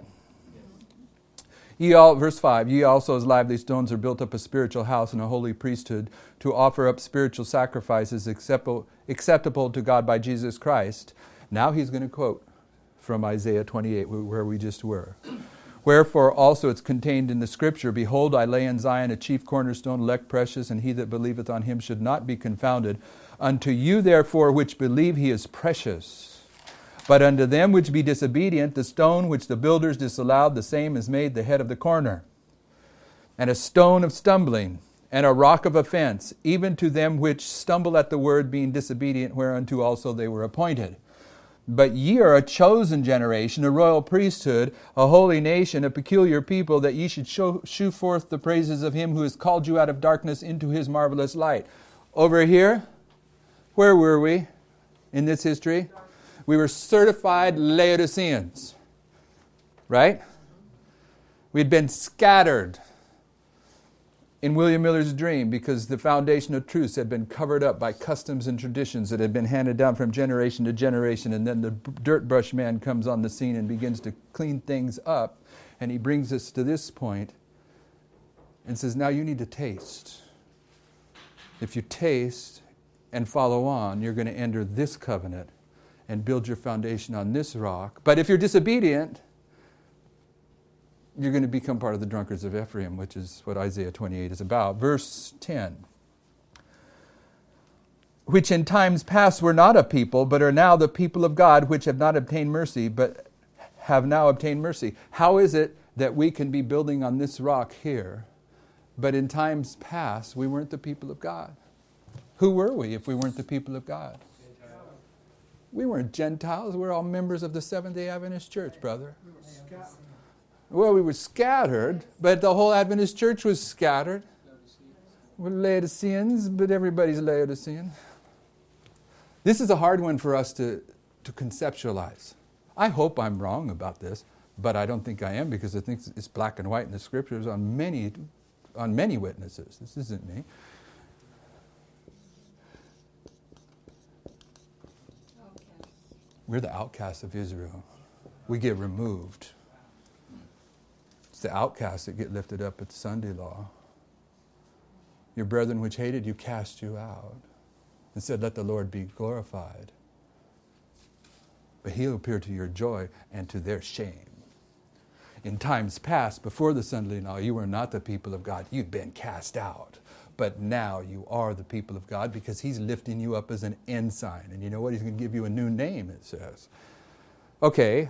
A: Verse 5, ye also as lively stones are built up a spiritual house and a holy priesthood to offer up spiritual sacrifices acceptable to God by Jesus Christ. Now he's going to quote from Isaiah 28, where we just were. Wherefore also it's contained in the Scripture, Behold, I lay in Zion a chief cornerstone, elect precious, and he that believeth on him should not be confounded. Unto you therefore which believe he is precious. But unto them which be disobedient, the stone which the builders disallowed, the same is made the head of the corner, and a stone of stumbling, and a rock of offense, even to them which stumble at the word, being disobedient, whereunto also they were appointed. But ye are a chosen generation, a royal priesthood, a holy nation, a peculiar people, that ye should shew forth the praises of him who has called you out of darkness into his marvelous light. Over here, where were we? in this history? We were certified Laodiceans, right? We'd been scattered in William Miller's dream because the foundation of truths had been covered up by customs and traditions that had been handed down from generation to generation, and then the dirt brush man comes on the scene and begins to clean things up, and he brings us to this point and says, now you need to taste. If you taste and follow on, you're going to enter this covenant and build your foundation on this rock. But if you're disobedient, you're going to become part of the drunkards of Ephraim, which is what Isaiah 28 is about. Verse 10. Which in times past were not a people, but are now the people of God, which have not obtained mercy, but have now obtained mercy. How is it that we can be building on this rock here, but in times past we weren't the people of God? Who were we if we weren't the people of God? We weren't Gentiles. We're all members of the Seventh-day Adventist Church, brother. Well, we were scattered, but the whole Adventist Church was scattered. We're Laodiceans, but everybody's Laodicean. This is a hard one for us to conceptualize. I hope I'm wrong about this, but I don't think I am, because I think it's black and white in the Scriptures on many witnesses. This isn't me. We're the outcasts of Israel. We get removed. It's the outcasts that get lifted up at the Sunday law. Your brethren which hated you cast you out and said, let the Lord be glorified. But he'll appear to your joy and to their shame. In times past, before the Sunday law, you were not the people of God. You'd been cast out. But now you are the people of God, because he's lifting you up as an ensign. And you know what? He's going to give you a new name, it says. Okay,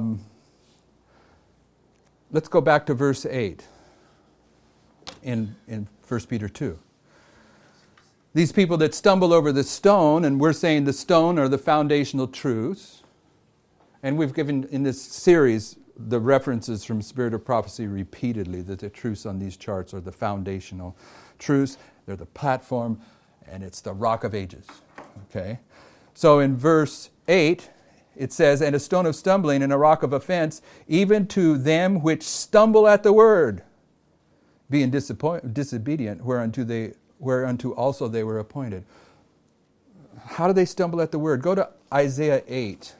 A: let's go back to verse 8 in 1 Peter 2. These people that stumble over the stone, and we're saying the stone are the foundational truths. And we've given in this series the references from Spirit of Prophecy repeatedly, that the truths on these charts are the foundational truths. They're the platform, and it's the rock of ages. Okay? So in verse 8, it says, and a stone of stumbling and a rock of offense, even to them which stumble at the word, being disobedient, whereunto also they were appointed. How do they stumble at the word? Go to Isaiah 8.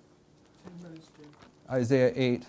A: Isaiah 8.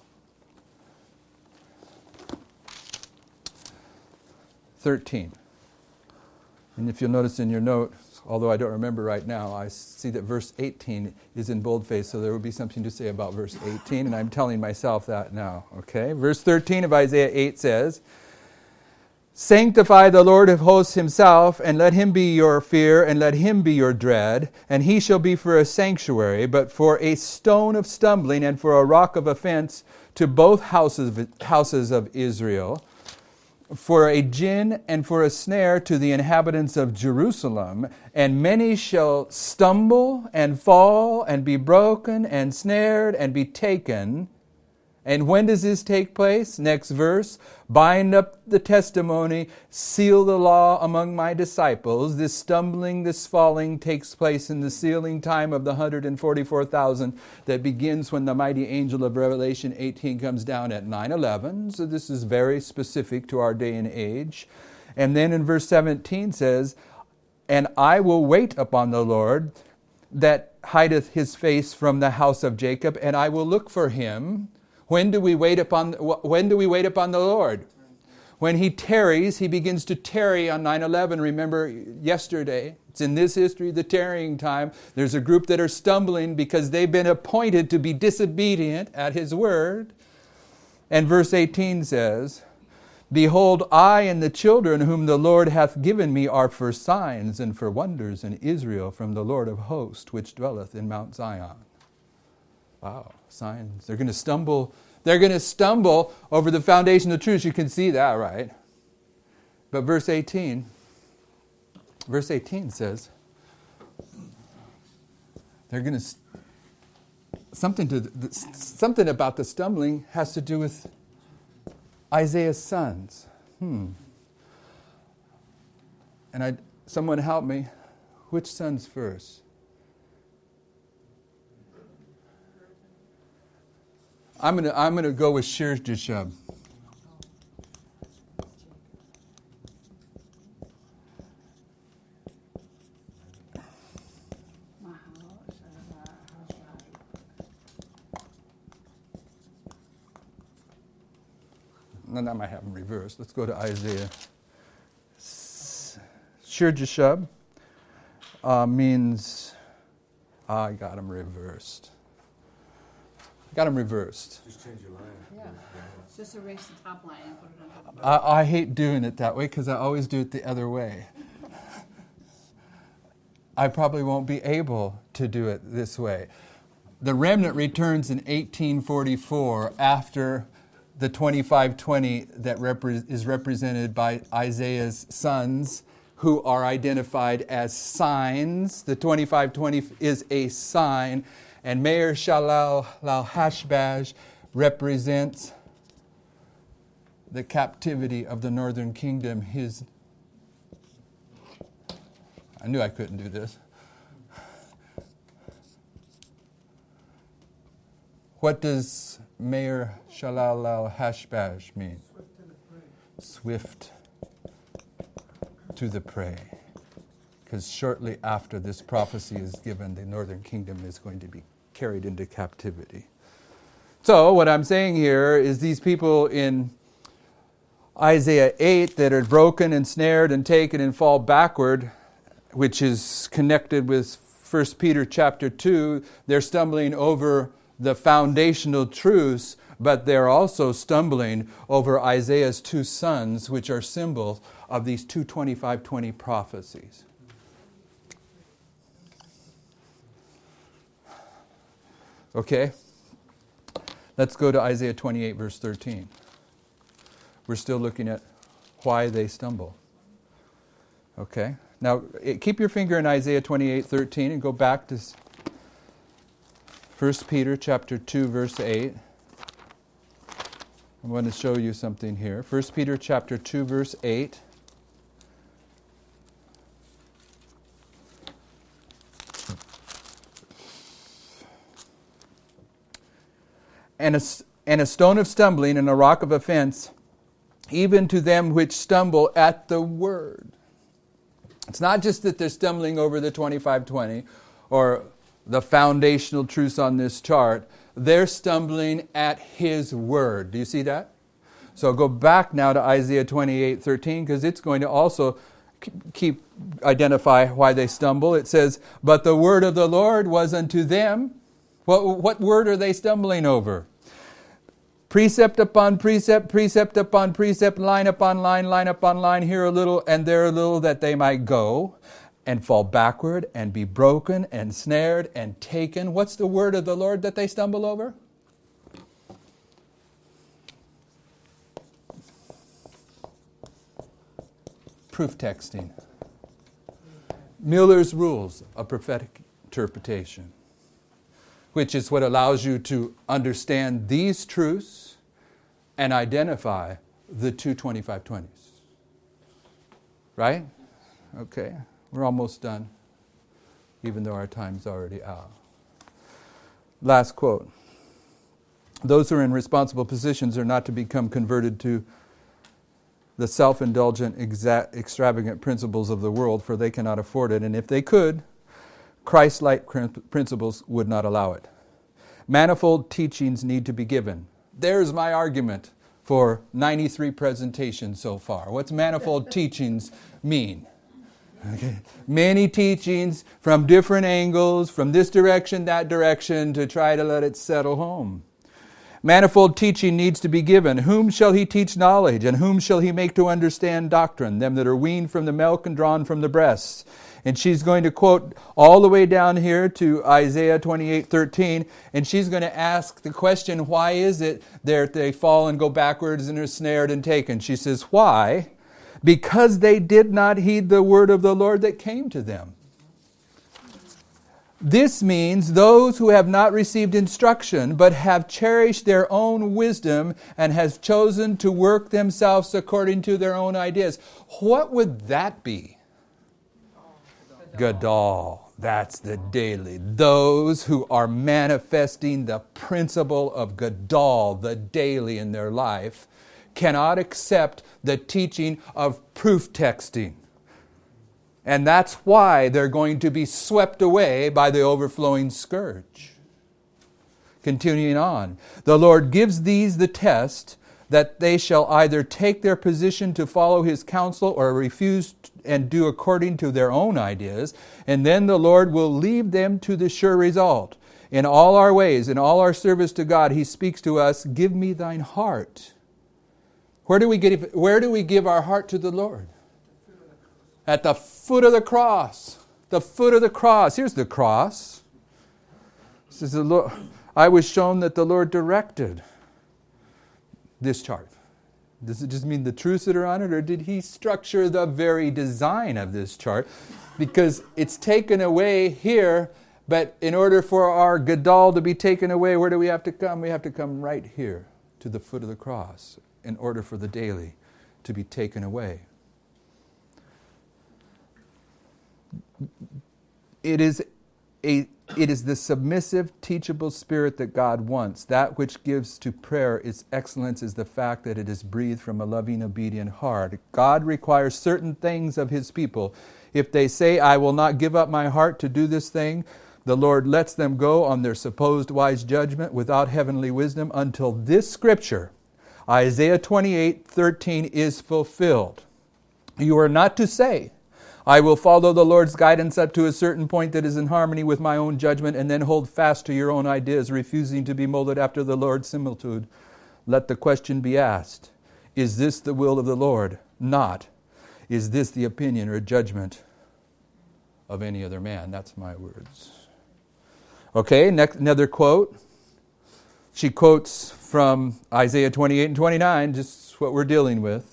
A: (13). And if you'll notice in your note, although I don't remember right now, I see that verse 18 is in boldface, so there will be something to say about verse 18, and I'm telling myself that now. Okay? Verse 13 of Isaiah 8 says, sanctify the Lord of hosts himself, and let him be your fear, and let him be your dread, and he shall be for a sanctuary, but for a stone of stumbling, and for a rock of offense to both houses of Israel, for a gin and for a snare to the inhabitants of Jerusalem, and many shall stumble and fall and be broken and snared and be taken. And when does this take place? Next verse. Bind up the testimony, seal the law among my disciples. This stumbling, this falling takes place in the sealing time of the 144,000 that begins when the mighty angel of Revelation 18 comes down at 9/11. So this is very specific to our day and age. And then in verse 17 says, and I will wait upon the Lord that hideth his face from the house of Jacob, and I will look for him. When do we wait upon the Lord? When he tarries, he begins to tarry on 9/11. Remember yesterday, it's in this history, the tarrying time. There's a group that are stumbling because they've been appointed to be disobedient at his word. And verse 18 says, behold, I and the children whom the Lord hath given me are for signs and for wonders in Israel from the Lord of hosts, which dwelleth in Mount Zion. Wow, signs. They're going to stumble. They're going to stumble over the foundation of truth. You can see that, right? But verse 18 says, they're going to something about the stumbling has to do with Isaiah's sons. And someone help me. Which sons first? I'm gonna go with Shir Jashub. And I might have them reversed. Let's go to Isaiah. Shir Jashub means I got them reversed.
C: Just change your line.
D: Yeah. Just erase the top line and put it on the bottom.
A: I hate doing it that way because I always do it the other way. I probably won't be able to do it this way. The remnant returns in 1844 after the 2520 that is represented by Isaiah's sons, who are identified as signs. The 2520 is a sign, and Meir Shalal Hashbaz represents the captivity of the northern kingdom. I knew I couldn't do this. What does Meir Shalal al-Hashbaz mean? Swift to the prey. Because shortly after this prophecy is given, the northern kingdom is going to be carried into captivity. So what I'm saying here is these people in Isaiah 8 that are broken and snared and taken and fall backward, which is connected with 1 Peter chapter 2, they're stumbling over the foundational truths, but they're also stumbling over Isaiah's two sons, which are symbols of these two 25:20 prophecies. Okay? Let's go to Isaiah 28, verse 13. We're still looking at why they stumble. Okay? Now, keep your finger in Isaiah 28:13 and go back to 1 Peter chapter 2, verse 8. I want to show you something here. 1 Peter chapter 2, verse 8. And a stone of stumbling and a rock of offense, even to them which stumble at the word. It's not just that they're stumbling over the 25:20 or the foundational truths on this chart. They're stumbling at His word. Do you see that? So go back now to Isaiah 28:13, because it's going to also identify why they stumble. It says, "But the word of the Lord was unto them." What word are they stumbling over? Precept upon precept, precept upon precept, line upon line upon line, here a little and there a little, that they might go and fall backward and be broken and snared and taken. What's the word of the Lord that they stumble over? Proof texting. Miller's rules of prophetic interpretation, which is what allows you to understand these truths and identify the two 25:20s. Right? Okay. We're almost done, even though our time's already out. Last quote. Those who are in responsible positions are not to become converted to the self-indulgent, extravagant principles of the world, for they cannot afford it. And if they could, Christ-like principles would not allow it. Manifold teachings need to be given. There's my argument for 93 presentations so far. What's manifold teachings mean? Okay. Many teachings from different angles, from this direction, that direction, to try to let it settle home. Manifold teaching needs to be given. Whom shall he teach knowledge, and whom shall he make to understand doctrine? Them that are weaned from the milk and drawn from the breasts. And she's going to quote all the way down here to Isaiah 28:13, and she's going to ask the question, why is it that they fall and go backwards and are snared and taken? She says, why? Because they did not heed the word of the Lord that came to them. This means those who have not received instruction, but have cherished their own wisdom and have chosen to work themselves according to their own ideas. What would that be? Gadol. That's the daily. Those who are manifesting the principle of Gadol, the daily in their life, cannot accept the teaching of proof texting. And that's why they're going to be swept away by the overflowing scourge. Continuing on, the Lord gives these the test that they shall either take their position to follow His counsel or refuse and do according to their own ideas, and then the Lord will leave them to the sure result. In all our ways, in all our service to God, He speaks to us, give me thine heart. Where do we give our heart to the Lord? At the foot of the cross. The foot of the cross. Here's the cross. It says, I was shown that the Lord directed this chart. Does it just mean the truths that are on it, or did He structure the very design of this chart? Because it's taken away here, but in order for our Gadol to be taken away, where do we have to come? We have to come right here to the foot of the cross in order for the daily to be taken away. It is the submissive, teachable spirit that God wants. That which gives to prayer its excellence is the fact that it is breathed from a loving, obedient heart. God requires certain things of His people. If they say, I will not give up my heart to do this thing, the Lord lets them go on their supposed wise judgment without heavenly wisdom until this scripture, Isaiah 28:13, is fulfilled. You are not to say, I will follow the Lord's guidance up to a certain point that is in harmony with my own judgment, and then hold fast to your own ideas, refusing to be molded after the Lord's similitude. Let the question be asked, is this the will of the Lord? Not, is this the opinion or judgment of any other man? That's my words. Okay, next, another quote. She quotes from Isaiah 28 and 29, just what we're dealing with.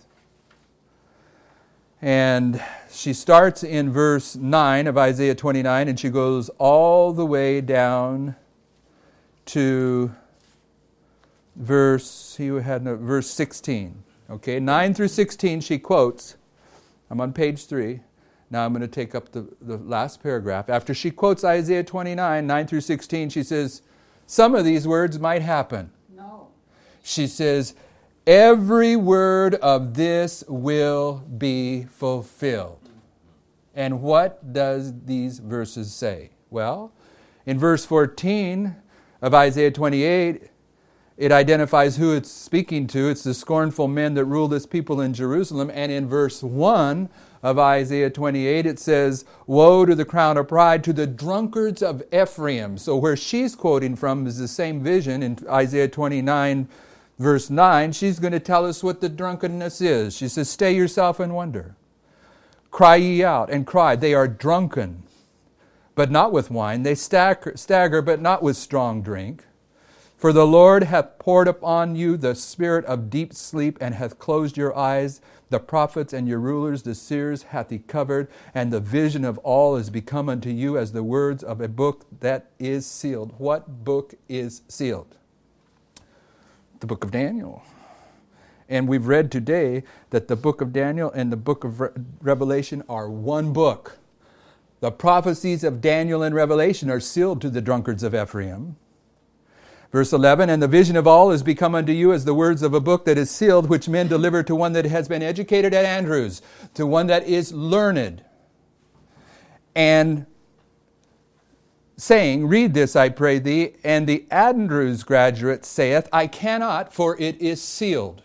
A: And she starts in verse 9 of Isaiah 29, and she goes all the way down to verse 16. Okay, 9 through 16 she quotes. I'm on page 3. Now I'm going to take up the last paragraph. After she quotes Isaiah 29, 9 through 16, she says, some of these words might happen.
D: No.
A: She says, every word of this will be fulfilled. And what does these verses say? Well, in verse 14 of Isaiah 28, it identifies who it's speaking to. It's the scornful men that rule this people in Jerusalem. And in verse 1 of Isaiah 28, it says, woe to the crown of pride, to the drunkards of Ephraim. So where she's quoting from is the same vision in Isaiah 29, verse 9. She's going to tell us what the drunkenness is. She says, stay yourself and wonder. Cry ye out and cry. They are drunken, but not with wine. They stagger, but not with strong drink. For the Lord hath poured upon you the spirit of deep sleep, and hath closed your eyes. The prophets and your rulers, the seers, hath He covered, and the vision of all is become unto you as the words of a book that is sealed. What book is sealed? The book of Daniel. And we've read today that the book of Daniel and the book of Revelation are one book. The prophecies of Daniel and Revelation are sealed to the drunkards of Ephraim. Verse 11, and the vision of all is become unto you as the words of a book that is sealed, which men deliver to one that has been educated at Andrews, to one that is learned. And saying, read this, I pray thee, and the Andrews graduate saith, I cannot, for it is sealed.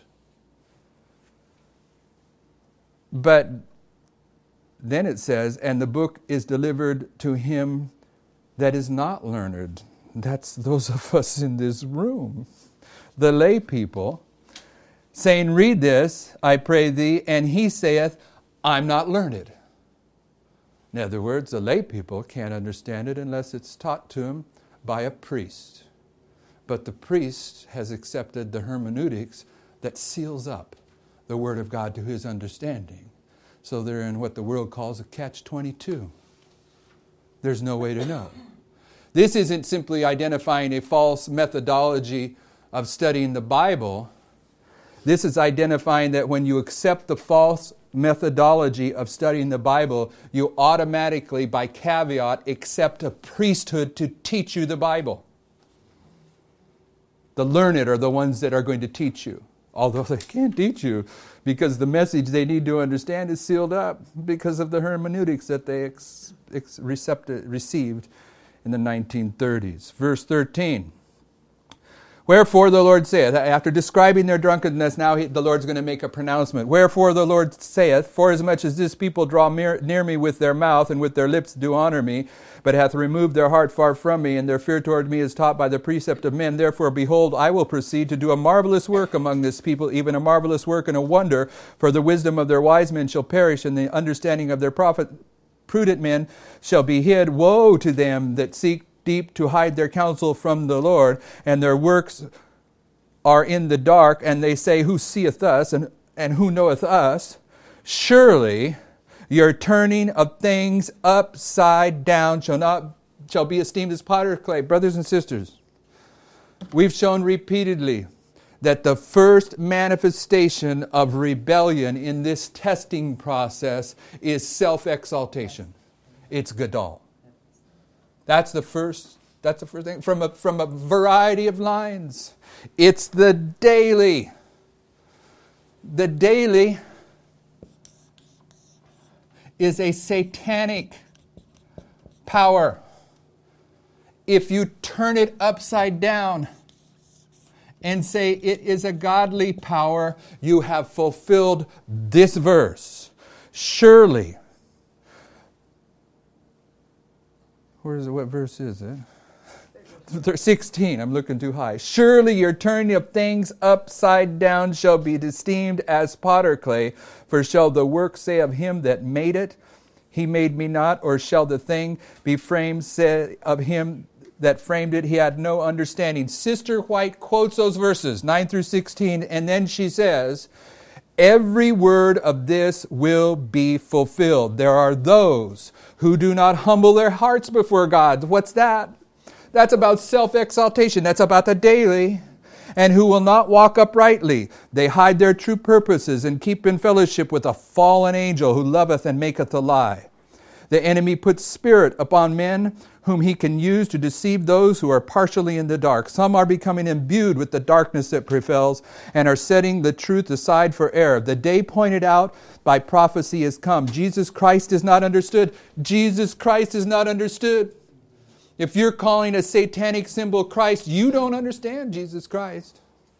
A: But then it says, and the book is delivered to him that is not learned. That's those of us in this room, the lay people, saying, read this, I pray thee, and he saith, I'm not learned. In other words, the lay people can't understand it unless it's taught to them by a priest. But the priest has accepted the hermeneutics that seals up the Word of God to his understanding. So they're in what the world calls a catch-22. There's no way to know. This isn't simply identifying a false methodology of studying the Bible. This is identifying that when you accept the false methodology of studying the Bible, you automatically, by caveat, accept a priesthood to teach you the Bible. The learned are the ones that are going to teach you, although they can't teach you because the message they need to understand is sealed up because of the hermeneutics that they received in the 1930s. Verse 13. Wherefore the Lord saith, after describing their drunkenness, now the Lord's going to make a pronouncement. Wherefore the Lord saith, forasmuch as this people draw near me with their mouth, and with their lips do honor me, but hath removed their heart far from me, and their fear toward me is taught by the precept of men. Therefore, behold, I will proceed to do a marvelous work among this people, even a marvelous work and a wonder, for the wisdom of their wise men shall perish, and the understanding of their prudent men shall be hid. Woe to them that seek deep to hide their counsel from the Lord, and their works are in the dark, and they say, who seeth us, and who knoweth us? Surely your turning of things upside down shall be esteemed as potter's clay. Brothers and sisters, we've shown repeatedly that the first manifestation of rebellion in this testing process is self-exaltation. It's Gadol. That's the first thing from a variety of lines. It's the daily. The daily is a satanic power. If you turn it upside down and say it is a godly power, you have fulfilled this verse. Surely. What verse is it? 16. I'm looking too high. Surely your turning of things upside down shall be esteemed as potter clay. For shall the work say of him that made it, he made me not? Or shall the thing be framed, say of him that framed it, he had no understanding? Sister White quotes those verses, 9 through 16, and then she says, every word of this will be fulfilled. There are those who do not humble their hearts before God. What's that? That's about self-exaltation. That's about the daily. And who will not walk uprightly. They hide their true purposes and keep in fellowship with a fallen angel who loveth and maketh a lie. The enemy puts spirit upon men whom he can use to deceive those who are partially in the dark. Some are becoming imbued with the darkness that prevails and are setting the truth aside for error. The day pointed out by prophecy has come. Jesus Christ is not understood. Jesus Christ is not understood. If you're calling a satanic symbol Christ, you don't understand Jesus Christ.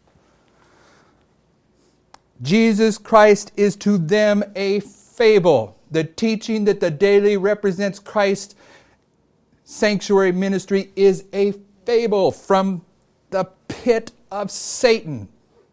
A: Jesus Christ is to them a fable. The teaching that the daily represents Christ's sanctuary ministry is a fable from the pit of Satan.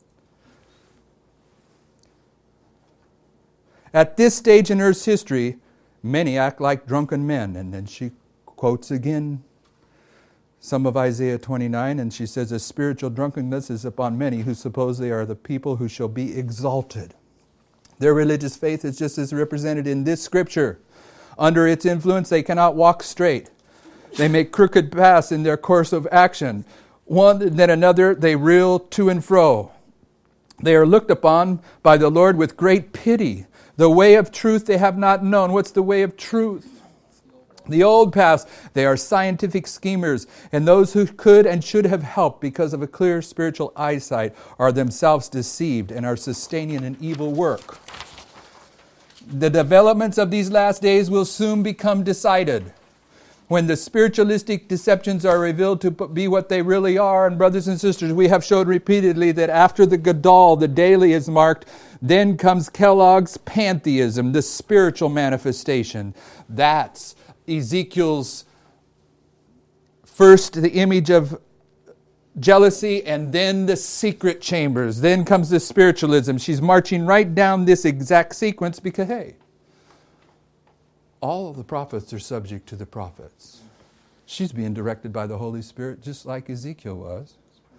A: At this stage in Earth's history, many act like drunken men. And then she quotes again some of Isaiah 29, and she says, a spiritual drunkenness is upon many who suppose they are the people who shall be exalted. Their religious faith is just as represented in this scripture. Under its influence, they cannot walk straight. They make crooked paths in their course of action. One and then another, they reel to and fro. They are looked upon by the Lord with great pity. The way of truth they have not known. What's the way of truth? The old paths. They are scientific schemers, and those who could and should have helped because of a clear spiritual eyesight are themselves deceived and are sustaining an evil work. The developments of these last days will soon become decided. When the spiritualistic deceptions are revealed to be what they really are, and brothers and sisters, we have showed repeatedly that after the Gadol, the daily is marked, then comes Kellogg's pantheism, the spiritual manifestation. That's Ezekiel's first, the image of jealousy, and then the secret chambers. Then comes the spiritualism. She's marching right down this exact sequence because, hey, all of the prophets are subject to the prophets. She's being directed by the Holy Spirit just like Ezekiel was.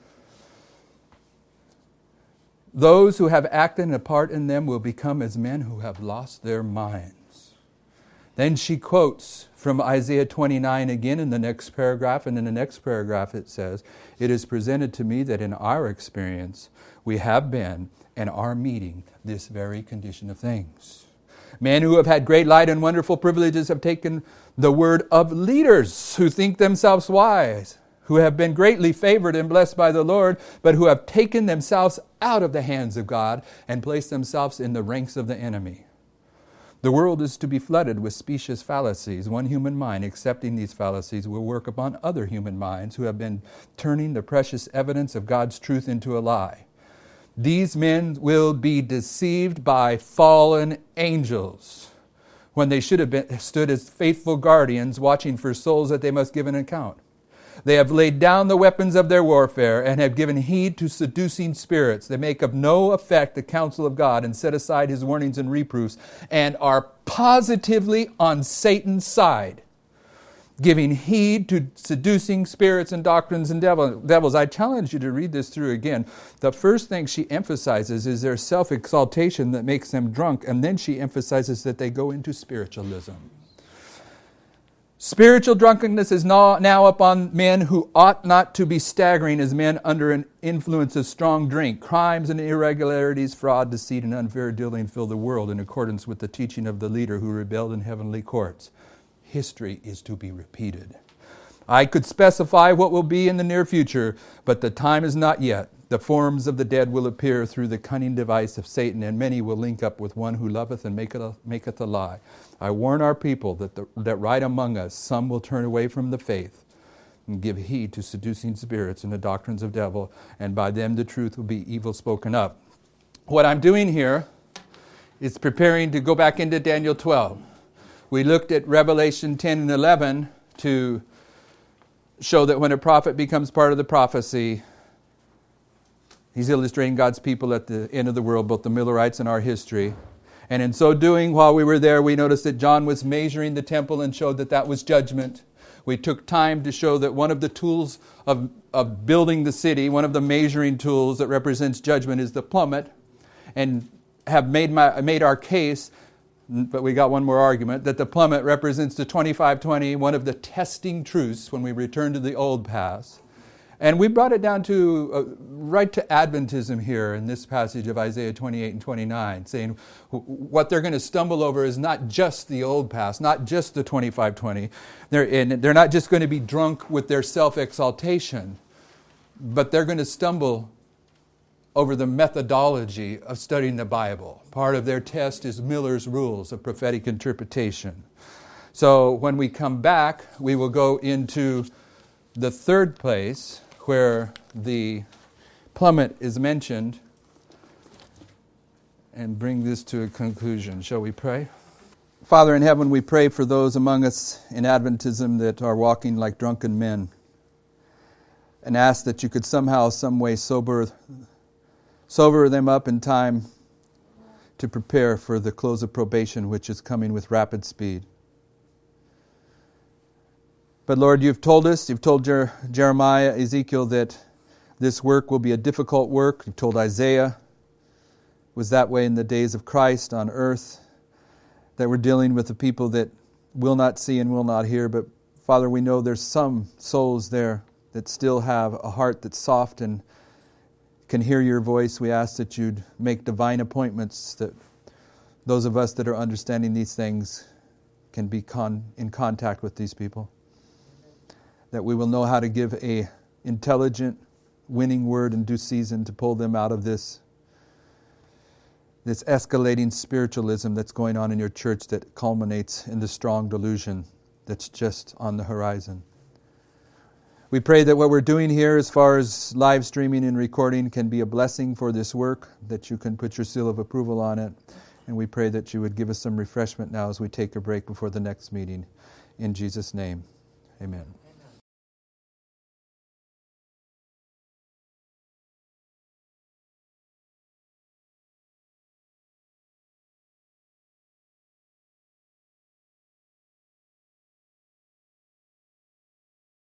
A: Those who have acted a part in them will become as men who have lost their minds. Then she quotes from Isaiah 29 again in the next paragraph, and in the next paragraph it says, it is presented to me that in our experience we have been and are meeting this very condition of things. Men who have had great light and wonderful privileges have taken the word of leaders who think themselves wise, who have been greatly favored and blessed by the Lord, but who have taken themselves out of the hands of God and placed themselves in the ranks of the enemy. The world is to be flooded with specious fallacies. One human mind accepting these fallacies will work upon other human minds who have been turning the precious evidence of God's truth into a lie. These men will be deceived by fallen angels when they should have stood as faithful guardians watching for souls that they must give an account. They have laid down the weapons of their warfare and have given heed to seducing spirits. They make of no effect the counsel of God and set aside his warnings and reproofs and are positively on Satan's side, giving heed to seducing spirits and doctrines and devils. I challenge you to read this through again. The first thing she emphasizes is their self-exaltation that makes them drunk, and then she emphasizes that they go into spiritualism. Spiritual drunkenness is now upon men who ought not to be staggering as men under an influence of strong drink. Crimes and irregularities, fraud, deceit, and unfair dealing fill the world in accordance with the teaching of the leader who rebelled in heavenly courts. History is to be repeated. I could specify what will be in the near future, but the time is not yet. The forms of the dead will appear through the cunning device of Satan, and many will link up with one who loveth and maketh a lie. I warn our people that right among us some will turn away from the faith and give heed to seducing spirits and the doctrines of devil, and by them the truth will be evil spoken up. What I'm doing here is preparing to go back into Daniel 12. We looked at Revelation 10 and 11 to show that when a prophet becomes part of the prophecy, he's illustrating God's people at the end of the world, both the Millerites and our history. And in so doing, while we were there, we noticed that John was measuring the temple and showed that that was judgment. We took time to show that one of the tools of building the city, one of the measuring tools that represents judgment, is the plummet, and have made our case, but we got one more argument, that the plummet represents the 2520, one of the testing truths when we return to the old past. And we brought it down to right to Adventism here in this passage of Isaiah 28 and 29, saying what they're going to stumble over is not just the old past, not just the 2520. They're not just going to be drunk with their self-exaltation, but they're going to stumble over the methodology of studying the Bible. Part of their test is Miller's rules of prophetic interpretation. So when we come back, we will go into the third place where the plummet is mentioned and bring this to a conclusion. Shall we pray? Father in heaven, we pray for those among us in Adventism that are walking like drunken men, and ask that you could somehow, some way sober them up in time to prepare for the close of probation, which is coming with rapid speed. But Lord, you've told Jeremiah, Ezekiel, that this work will be a difficult work. You've told Isaiah it was that way in the days of Christ on earth, that we're dealing with the people that will not see and will not hear. But Father, we know there's some souls there that still have a heart that's soft and can hear your voice. We ask that you'd make divine appointments, that those of us that are understanding these things can be in contact with these people. That we will know how to give a intelligent, winning word in due season to pull them out of this escalating spiritualism that's going on in your church that culminates in the strong delusion that's just on the horizon. We pray that what we're doing here as far as live streaming and recording can be a blessing for this work, that you can put your seal of approval on it. And we pray that you would give us some refreshment now as we take a break before the next meeting. In Jesus' name, amen.